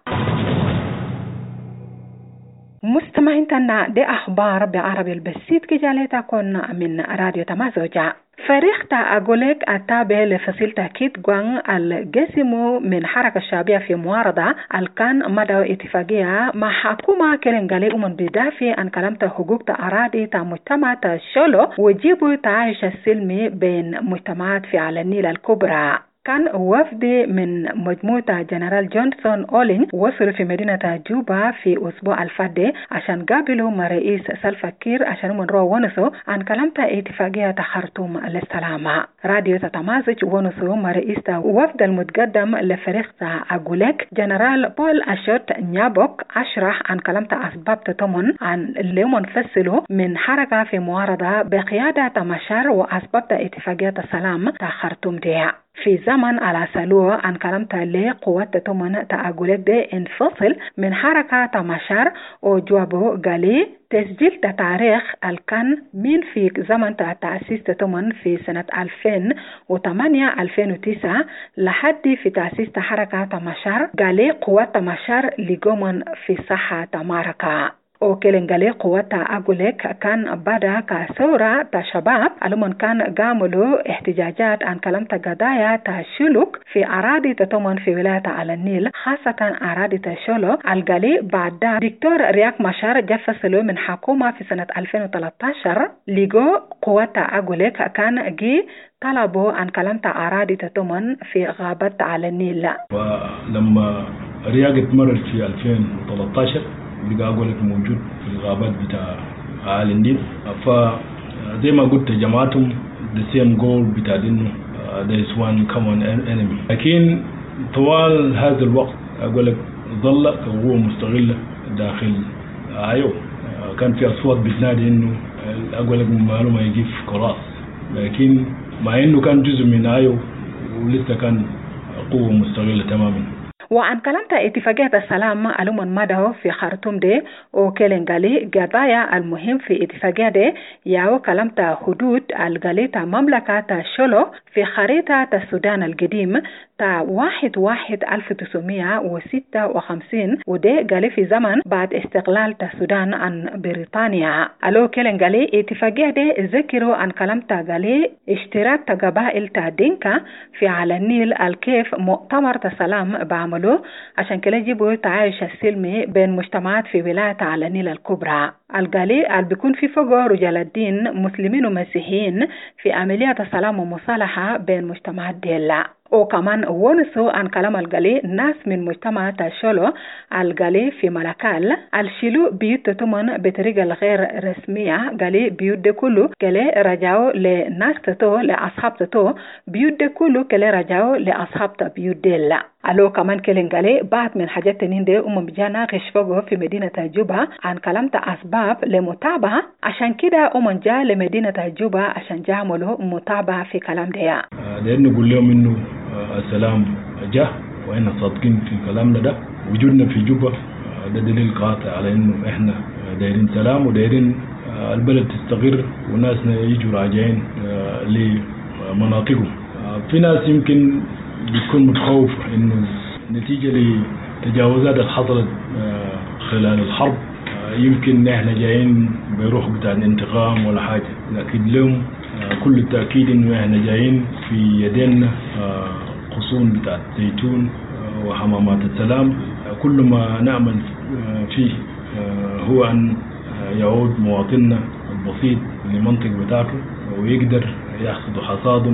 مستمعين تنا دي أخبار بعربي البسيط كي جاليتكن من راديو تمازوجا. فريق تأقولك التابع لفصيل تأكيد قوان الجسم من حركة الشعبية في معارضة الكان مدى اتفاقية مع حكومة كرنغالي أمن بدافع عن كلمة حقوق تأرادي تمجتمعات الشولو وجيبوا تعايش السلمي بين مجتمعات في على النيل الكبرى. كان وفد من مجموعة جنرال جونسون أولين وصلوا في مدينة جوبا في أسبوع الفادي عشان قابلوا مع رئيس سلفا كير عشان منروا ونسوا عن كلمة اتفاقية خرطوم للسلامة. راديو تتمازج ونسوا مع رئيس وفد المتقدم لفريق أقولك جنرال بول أشوت نيابوك أشرح عن كلمة أسباب تتمن عن اللي منفصلوا من حركة في معارضة بقيادة مشار وأسباب اتفاقية السلام تخرطوم ديها. في زمن على سلوه عن كلمة اللي قوات تمن تأقولك دي انفصل من حركة مشار وجوابه قالي تسجيل تاريخ الكان من في زمن تأسيس تمن في سنة ألفين وثمانية ألفين وتسعة لحد في تأسيس حركة مشار قالي قوات مشار لقومن في صحة معركة. وكلنجالي قوات أقولك كان بدا كثورة تشباب علمون كان قاملوا احتجاجات عن كلمة قضايا تشلوك في أراضي تتمن في ولاية على النيل خاصة أراضي تشلو القالي بعد دكتور رياك مشار جفصلوا من حكومة في سنة ألفين وثلاثة عشر لقوا قوات أقولك كان جي طلبوا عن كلمة أراضي تتمن في غابة على النيل. ولما رياقة مرض في ألفين وثلاثة عشر بقى أقول لك موجود في الغابات بتاع آل النيل. فزي ما قلت جماعتهم the same goal بتاع إنه there is one common enemy. لكن طوال هذا الوقت أقول لك ظل قوة مستغلة داخل آيو. كان في أصوات بتنادي إنه أقول لك معلومة يجيب كراس، لكن مع إنه كان جزء من آيو ولسه كان قوة مستغلة تماما. وعن كلمت اتفاقية السلام ألومن ماده في خرطوم دي وكيلنغالي قضايا المهم في اتفاقية دي ياو كلمت حدود الغالي تا مملكة تا شلو في خريطة السودان القديم تا واحد واحد ألف تسعمية وستة وخمسين ودي قالي في زمن بعد استقلال تا السودان عن بريطانيا. ألو كيلنغالي اتفاقية دي ذكروا عن كلمت غالي اشتراك تا قبائل تا دينكا في على النيل الكيف مؤتمر تا سلام بعمل عشان كده يجيبوا تعايش السلمي بين مجتمعات في ولاية على النيل الكبرى. القالي اللي بيكون في فوقه رجال الدين مسلمين ومسيحيين في عملية السلام ومصالحة بين مجتمعات ديلا. وكمان ونسوا عن كلام القالي ناس من مجتمع تاشولو القالي في ملكال الشيلو بيوت تمن بطريقة غير رسمية. قالي بيوت دي كله كلي رجعوا لناس تتو لأصحاب تتو بيوت دي كله كلي رجعوا لأصحاب بيوت ديلا. ألو كمان كلين قالي بعد من حاجات تنين دي أم بجانا غشفوغو في مدينة جوبا عن كلام أسباب لمتابعة عشان كده أم جا لمدينة جوبا عشان جاملوا متابعة في كلام دي. لأنه نقول لهم إنه السلام جاء وإحنا صادقين في كلامنا ده. وجودنا في جوبا ده دليل قاطع على إنه إحنا دايرين سلام ودايرين البلد تستقر وناسنا يجوا راجعين لمناطقهم. في ناس يمكن بتكون متخوف إنه نتيجة لتجاوزات اللي حصلت خلال الحرب يمكن إحنا جايين بروح بتاع الانتقام ولا حاجة، لكن لهم كل التأكيد إنه إحنا جايين في يدينا قصون بتاع زيتون وحمامات السلام. كل ما نعمل فيه هو أن يعود مواطننا البسيط لمنطق بتاعته ويقدر يحصد حصادهم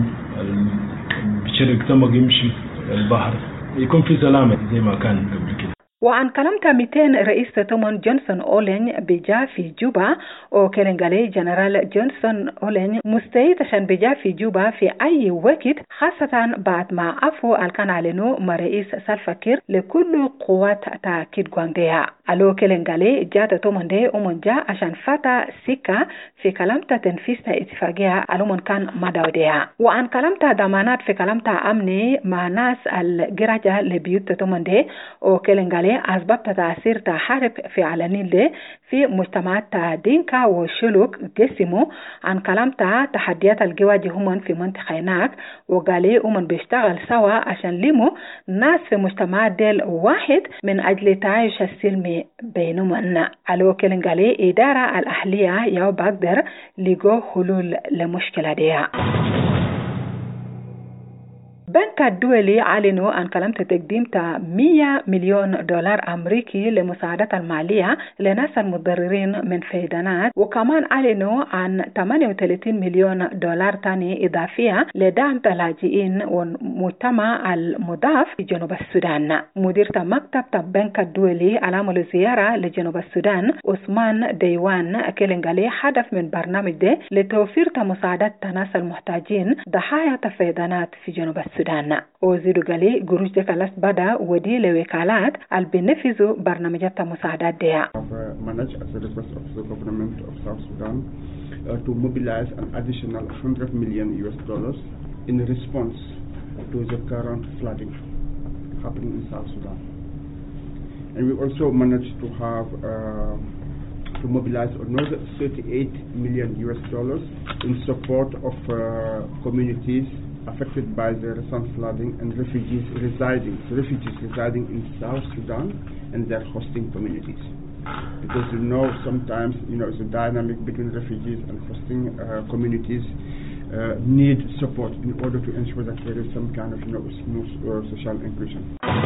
بشرق سمك يمشي البحر يكون في سلامة زي ما كان قبل كده. وعن كلمة مئتين رئيس تومون جونسون أولين بجا في جوبا وكيلنغالي جنرال جونسون أولين مستعد عشان بجا في جوبا في أي وقت، خاصة بعد ما عفو الكان علينو مع رئيس سلفا كير لكل قوات تأكيد غوانديها. ألو كيلنغالي جات تومون دي أمون جا عشان فاتا سيكا في كلمة تنفيذ اتفاقية ألومون كان مداوديها. وعن كلمة ضمانات في كلمة أمني مع ناس الجراجة لبيوت تومون دي وكيلنغالي أسباب تأثير تحارب في على النيل دي في مجتمعات دينكا وشلوك قسموا عن كلام تحديات الجواج هم في منطقة هناك، وقالي هم بيشتغل سوا عشان لموا ناس في مجتمعات ديل واحد من أجل تعايش السلمي بينهم. على كيلنغالي إدارة الأهلية يو بقدر لقوا حلول لمشكلة دي. بنك الدولي أعلنوا عن كلمة تقديم مئة مليون دولار أمريكي لمساعدة المالية لناس المتضررين من فيضانات، وكمان أعلنوا عن ثمانية وثلاثين مليون دولار تاني إضافية لدعم اللاجئين والمجتمع المضاف في جنوب السودان. مدير مكتب البنك الدولي على زيارة لجنوب السودان عثمان ديوان كيلنغالي هدف من برنامج ده لتوفير مساعدة الناس المحتاجين ضحايا الفيضانات في جنوب السودان. السودان. وزيرو قالي قروش دي كلاس بدا ودي لوكالات البنفذوا برنامجات مساعدات دي. Manage as a request of the government of South Sudan uh, to mobilize an additional one hundred million U S dollars in response to the current flooding happening in South Sudan. And we also managed to have uh, to mobilize another thirty-eight million U S dollars in support of uh, communities affected by the recent flooding and refugees residing, refugees residing in South Sudan and their hosting communities. Because you know sometimes you know the dynamic between refugees and hosting uh, communities uh, need support in order to ensure that there is some kind of you know smooth uh, social inclusion.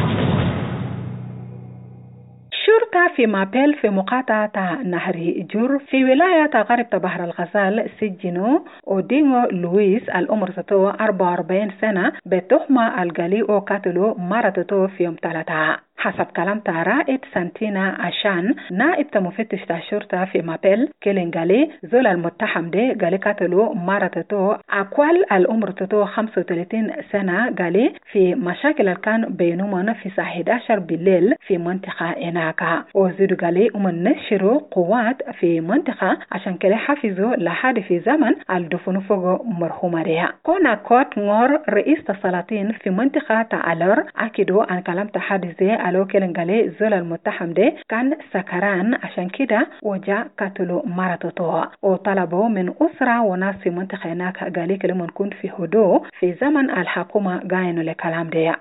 شرطة في مابيل في مقاطعة نهر جور في ولاية غرب بحر الغزال سجنوا أودينغو لويس الأمر تتو أربعة وأربعين سنة بتهمة القلي وقتلوا مرتتو في يوم ثلاثة. حسب كلام رائد سانتينا عشان نائب مفتش الشرطة في مابيل كيلينغالي زول المتهم ده قال قتلوا مرته أقوال العمر تتو خمسة وثلاثين سنة قال في مشاكل اللي كان بينهم في الساعة إحدى عشرة بالليل في منطقة هناك. وزيدوا قال ومن نشروا قوات في منطقة عشان كده حفظوا لحد في زمن الدفن فوق مرحومة ريها. كونا كوت نور رئيس السلاطين في منطقة تعالر أكدوا عن كلام تحدثي ألو كيلينغالي زول المتهم ده كان سكران عشان كده وجاء قتلوا مرته وطلبوا من أسرة وناس في منطقة هناك قال كلمة نكون في هدوء في زمن الحكومة قاينوا لكلام ده.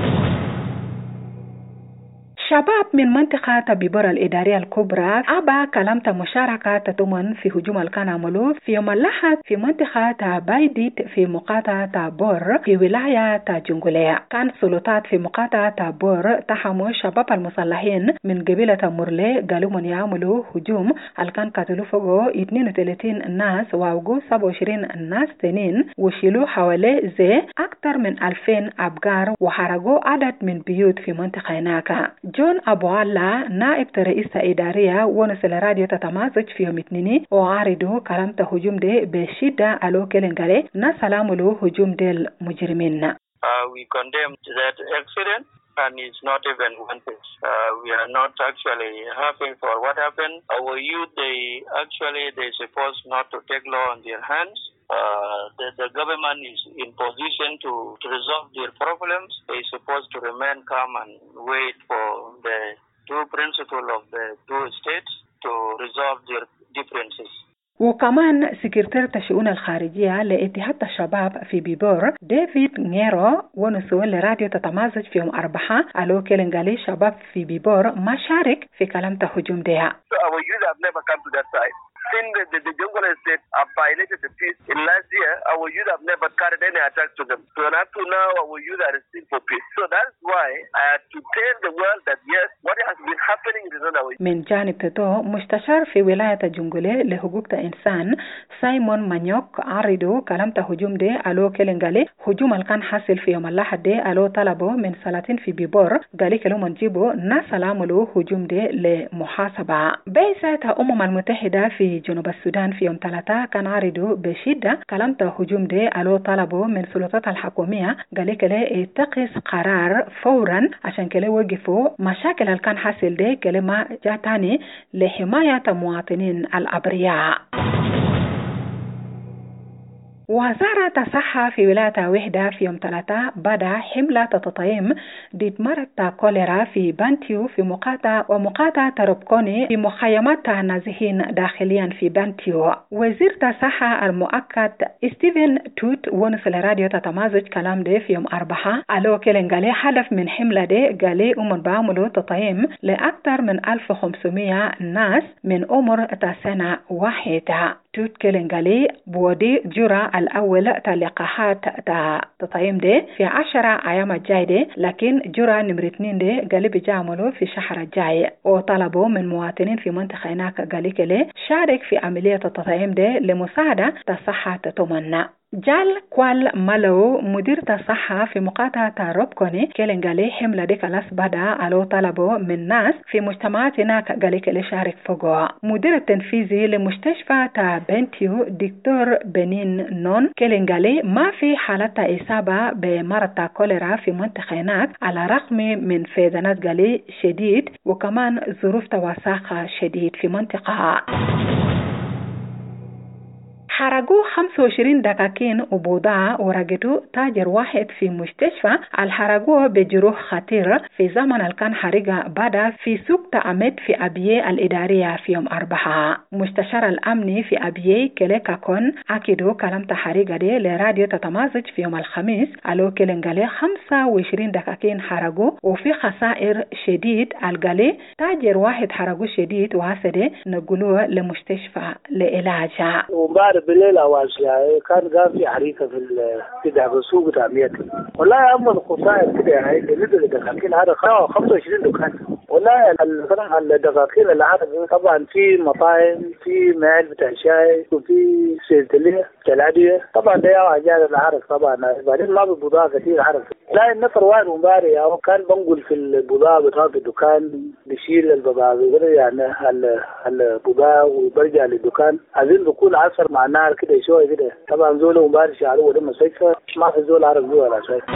شباب من منطقة بيبر الإدارية الكبرى أبا كلمت مشاركة تتمن في هجوم الكان عملوا في يوم الأحد في منطقة بايديت في مقاطعة بور في ولاية جنجولية. كان سلطات في مقاطعة بور تحموا شباب المسلحين من قبيلة مرلي قالوا من يعملوا هجوم الكان قتلوا فوق اثنين وثلاثين ناس ووقوا سبعة وعشرين ناس تانيين وشيلوا حوالي زي أكثر من ألفين أبقار وحرقوا عدد من بيوت في منطقة هناك. جون أبو علا نائب رئيس إدارية ونسل راديو تتمازج في يوم اثنين وعارضوا كلام هجوم دي بشدة ألو كيلينغالي نسلام له هجوم دي المجرمين. Uh, we condemn that accident and it's not even one thing. Uh, we are not actually happy for what happened. Our youth, they actually, they supposed not to take law in their hands. Uh, the, the government is in position to, to resolve their problems. They are supposed to remain calm and wait for the two principles of the two states to resolve their differences. وكمان سكرتير الشؤون الخارجية لاتحاد الشباب في بيبور ديفيد نيرو ونسول لراديو تتمازج في يوم أربعة ألو كيلينغالي شباب في بيبور ما شارك في كلام تهجم ديها. Our youth have never come to that side. Since the, the, the jungle state have violated the peace in last year, our youth have never carried any attacks to them. So up to now, our youth are still for peace. So that's why I had to tell the world that yes, what has been happening is not our. من جانب تتو مستشار في ولاية جنجولي لحقوق الإنسان سايمون مانيوك عرضوا كلام تهجم دي ألو كيلينغالي هجوم الكان حاصل في يوم الأحد دي ألو طلبوا من سلاطين في بيبور قالي كلو منجيبوا ناس لاملو هجوم دي لمحاسبة. بعثة الأمم المتحدة في جنوب السودان في يوم ثلاثة كان عارضوا بشدة كلام تهجم دي ألو طلبوا من سلطات الحكومية قالي كلي اتقص قرار فورا عشان كلي وقفوا مشاكل اللي كان حاصل دي كلمة جاتاني لحماية مواطنين الأبرياء. وزارة الصحة في ولاية وحدة في يوم ثلاثة بدأ حملة تطعيم ضد مرض كوليرا في بانتيو في مقاطعة ومقاطعة ربكوني في مخيمات نازحين داخليا في بانتيو. وزير الصحة المؤكد ستيفن توت ونسل راديو تتمازج كلام دي في يوم أربعة ألو كيلينغالي هدف من حملة دي قالي أمن بعملوا تطعيم لأكثر من ألف وخمسمائة ناس من عمر سنة واحدة. توت كيلينغالي بودي جرى الأول تلقاحات تطعيم دي في عشرة أيام الجاية لكن جرى نمرة اثنين دي قالي بيعملوا في الشهر الجاي وطلبوا من مواطنين في منطقة هناك قالي كلي شارك في عملية التطعيم دي لمساعدة الصحة تتمنى. جال كوال مالو مدير الصحة في مقاطعة روبكوني كيلينغالي حملة دي كلاس بدا ألو طلبوا من ناس في مجتمعات هناك قالي كلي شارك فوقها. مدير التنفيذي لمستشفى بنتيو دكتور بنين نون كيلينغالي ما في حالة إصابة بمرض كوليرا في منطقة هناك على رغم من فيضانات قالي شديد وكمان ظروف توساخة شديد في منطقة. حرقوا خمسة وعشرين دقاقين وبوضاع ورقتوا تاجر واحد في مستشفى الحرقوه بجروح خطير في زمن الكان حرقة بعد في سوق تأمد في أبيي الإدارية في يوم أربعة. مستشار الأمني في أبيي كليكا كون أكدوا كلام تحرقة دي لراديو تتمازج في يوم الخميس ألو كيلينغالي خمسة وعشرين دقاقين حرقوا وفي خسائر شديد القالي تاجر واحد حرقوا شديد وهسده نقولوه لمستشفى لعلاجه. بالليل أواش يعني كان قام في حريقة في في دعم السوق تعمية والله أما الخسائر كده يعني بالنسبة للدقاقين هذا خمسة وعشرين دكان والله الفرق الدقاقين اللي عارف طبعا في مطاعم في محل بتاع شاي وفي سيلتلية بتاع العادية طبعا ده يا عجال اللي عارف طبعا بعدين ما ببضاعة كثير عارف لا النفر واحد مباري هو كان بنقول في البضاعة بتاعت الدكان بشيل البضاعة يعني البضاعة وبرجع للدكان عايزين بكون عصر مع النار كده شوية كده طبعا زول مباري شعره وده مستشفى ما في زول عرب جوا ولا شيء.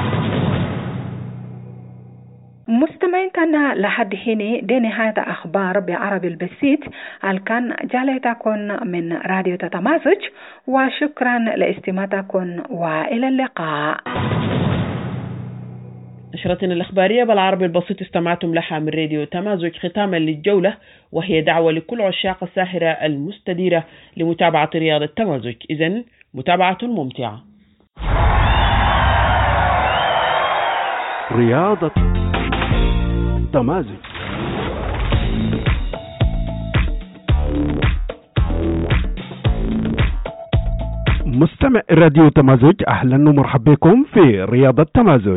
مستمعين كان لحد هنا دي نهاية أخبار بعربي البسيط كان جالتكم من راديو تتمازج وشكرا لاستماعتكم وإلى اللقاء. نشرتنا الإخبارية بالعربي البسيط استمعتم لها من راديو تمازج ختاما للجولة، وهي دعوة لكل عشاق الساحرة المستديرة لمتابعة رياضة تمازج. إذن متابعة ممتعة. رياضة تمازج. مستمع راديو تمازج، أهلا ومرحبا بكم في رياضة تمازج.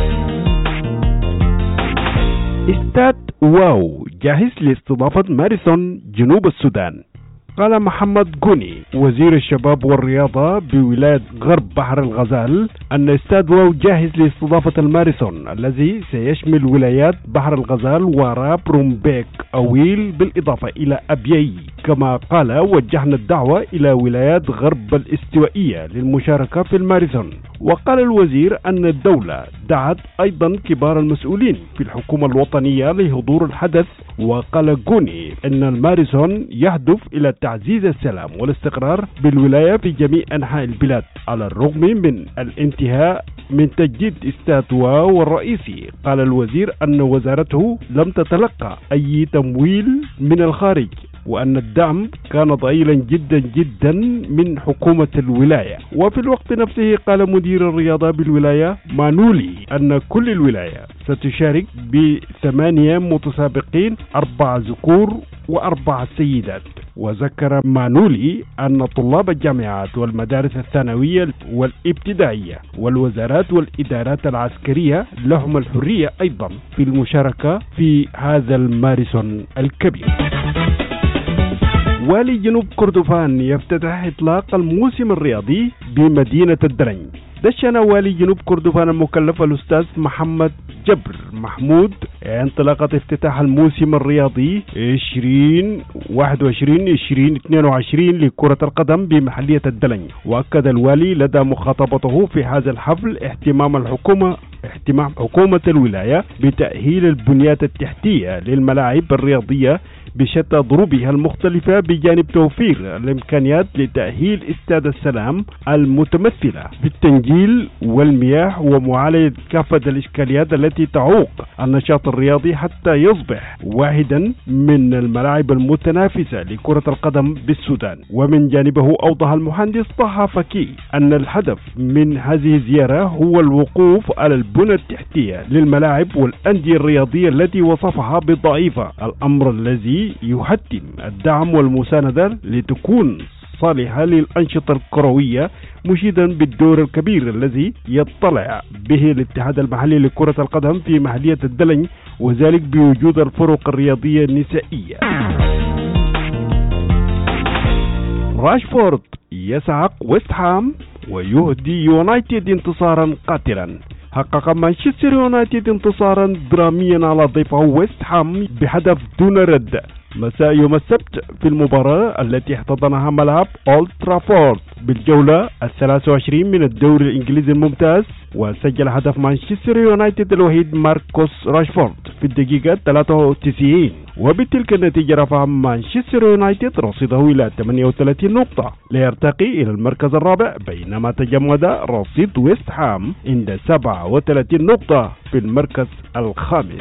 استاد واو جاهز لاستضافة ماراثون جنوب السودان. قال محمد جوني وزير الشباب والرياضة بولاية غرب بحر الغزال أن استاد واو جاهز لاستضافة الماراثون الذي سيشمل ولايات بحر الغزال وراب رومبيك أويل بالإضافة إلى أبيي. كما قال وجهنا الدعوة إلى ولايات غرب الاستوائية للمشاركة في الماراثون. وقال الوزير أن الدولة دعت أيضا كبار المسؤولين في الحكومة الوطنية لحضور الحدث. وقال جوني أن الماراثون يهدف إلى تعزيز السلام والاستقرار بالولاية في جميع أنحاء البلاد على الرغم من الانتهاء من تجديد استاد واو الرئيسي. قال الوزير أن وزارته لم تتلقى أي تمويل من الخارج وأن الدعم كان ضئيلا جدا جدا من حكومة الولاية. وفي الوقت نفسه قال مدير الرياضة بالولاية مانولي أن كل الولاية ستشارك بثمانية متسابقين، أربع ذكور وأربع سيدات. وذكر مانولي أن طلاب الجامعات والمدارس الثانوية والابتدائية والوزارات والإدارات العسكرية لهم الحرية أيضا في المشاركة في هذا الماراثون الكبير. والي جنوب كردفان يفتتح إطلاق الموسم الرياضي بمدينة الدرنج. دشن والي جنوب كردفان المكلف الأستاذ محمد جبر محمود انطلاقة افتتاح الموسم الرياضي عشرين واحد وعشرين عشرين اثنين وعشرين لكرة القدم بمحلية الدلنج. وأكد الوالي لدى مخاطبته في هذا الحفل اهتمام الحكومة اهتمام حكومة الولاية بتأهيل البنيات التحتية للملاعب الرياضية بشتى ضروبها المختلفة بجانب توفير الإمكانيات لتأهيل استاد السلام المتمثلة في التنجيل والمياه ومعالجة كافة الإشكاليات التي تعوق النشاط الرياضي حتى يصبح واحدا من الملاعب المتنافسة لكرة القدم بالسودان. ومن جانبه أوضح المهندس طه فكي أن الهدف من هذه الزيارة هو الوقوف على البنى التحتية للملاعب والأندية الرياضية التي وصفها بضعيفة، الأمر الذي يحتم الدعم والمساندة لتكون صالحة للأنشطة الكروية، مشيدا بالدور الكبير الذي يطلع به الاتحاد المحلي لكرة القدم في محلية الدلنج، وذلك بوجود الفرق الرياضية النسائية. راشفورد يسعق ويست هام ويهدي يونايتد انتصارا قاتلا. حقق مانشستر يونايتد انتصارا دراميا على ضيفه ويست هام بهدف دون رد مساء يوم السبت في المباراة التي احتضنها ملعب أولد ترافورد بالجولة الثلاث وعشرين من الدوري الإنجليزي الممتاز. وسجل هدف مانشستر يونايتد الوحيد ماركوس راشفورد في الدقيقة ثلاثة وتسعين، وبتلك النتيجة رفع مانشستر يونايتد رصيده إلى ثمانية وثلاثين نقطة ليرتقي إلى المركز الرابع، بينما تجمد رصيد ويست هام عند سبعة وثلاثين نقطة في المركز الخامس.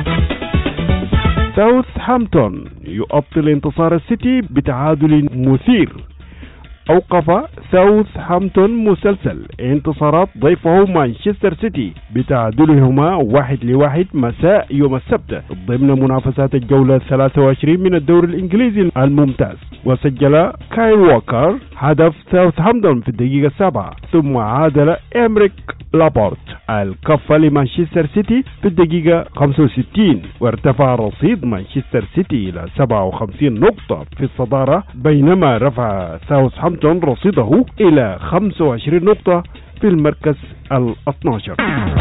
ساوثهامبتون يؤطل انتصار السيتي بتعادل مثير. أوقف ساوثهامبتون مسلسل انتصارات ضيفه مانشستر سيتي بتعادلهما واحد لواحد مساء يوم السبت ضمن منافسات الجولة الثلاثة وعشرين من الدوري الإنجليزي الممتاز. وسجل كايل ووكر هدف ساوثهامبتون في الدقيقة السابعة، ثم عادل إمريك لابورت الكفة لمانشستر سيتي في الدقيقة خمسة وستين، وارتفع رصيد مانشستر سيتي إلى سبعة وخمسين نقطة في الصدارة، بينما رفع ساوثهامبتون ساوثهامبتون رصيده إلى خمسة وعشرين نقطة في المركز الاثني عشر.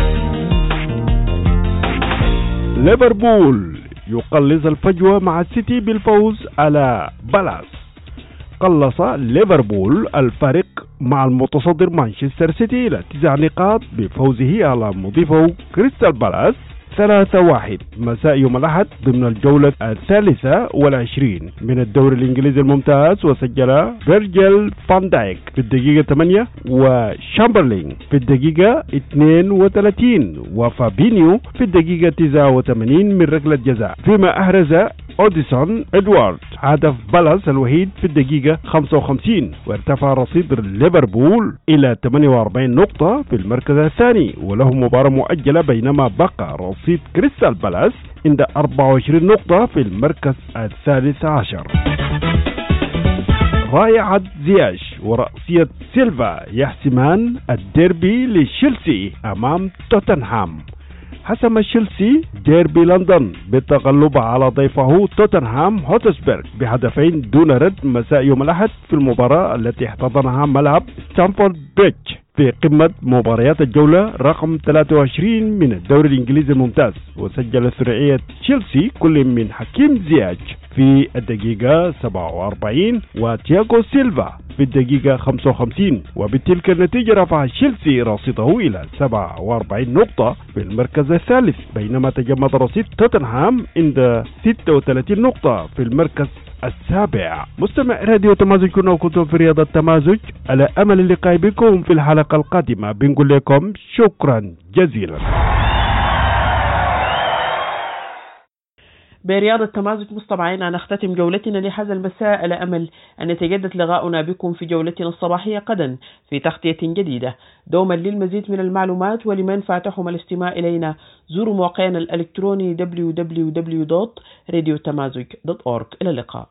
ليفربول يقلص الفجوة مع السيتي بالفوز على بالاس. قلص ليفربول الفارق مع المتصدر مانشستر سيتي إلى تسع نقاط بفوزه على مضيفه كريستال بالاس ثلاثة واحد مساء يوم الأحد ضمن الجولة الثالثة والعشرين من الدوري الإنجليزي الممتاز. وسجل فيرجيل فان دايك في الدقيقة ثمانية وشامبرلين في الدقيقة اثنين وثلاثين وفابينيو في الدقيقة تسعة وثمانين من ركلة جزاء، فيما أحرز أوديسون إدوارد هدف بالاس الوحيد في الدقيقة خمسة وخمسين. وارتفع رصيد ليفربول إلى ثمانية وأربعين نقطة في المركز الثاني وله مباراة مؤجلة، بينما بقى رصيد كريستال بالاس عند أربعة وعشرين نقطة في المركز الثالث عشر. رائعة زياش ورأسية سيلفا يحسمان الديربي لتشيلسي أمام توتنهام. حسم تشيلسي ديربي لندن بالتغلب على ضيفه توتنهام هوتسبيرغ بهدفين دون رد مساء يوم الأحد في المباراة التي احتضنها ملعب ستامفورد بريدج في قمة مباريات الجولة رقم ثلاثة وعشرين من الدوري الإنجليزي الممتاز. وسجل ثنائية تشيلسي كل من حكيم زياش في الدقيقة سبعة وأربعين وتياغو سيلفا في الدقيقة خمسة وخمسين، وبتلك النتيجة رفع تشيلسي رصيده إلى سبعة وأربعين نقطة في المركز الثالث، بينما تجمد رصيد توتنهام عند ستة وثلاثين نقطة في المركز السابع. مستمع راديو تمازج، كنا وكنتم في رياضة تمازج، على أمل اللقاء بكم في الحلقة القادمة. بنقول لكم شكرا جزيلا. برياضة تمازج مستمعينا نختتم جولتنا لهذا المساء على أمل أن يتجدد لقاؤنا بكم في جولتنا الصباحية غدا في تغطية جديدة. دوما للمزيد من المعلومات ولمن فاتهم الاستماع إلينا زوروا موقعنا الإلكتروني دبليو دبليو دبليو دوت راديو تمازج دوت أورج. إلى اللقاء.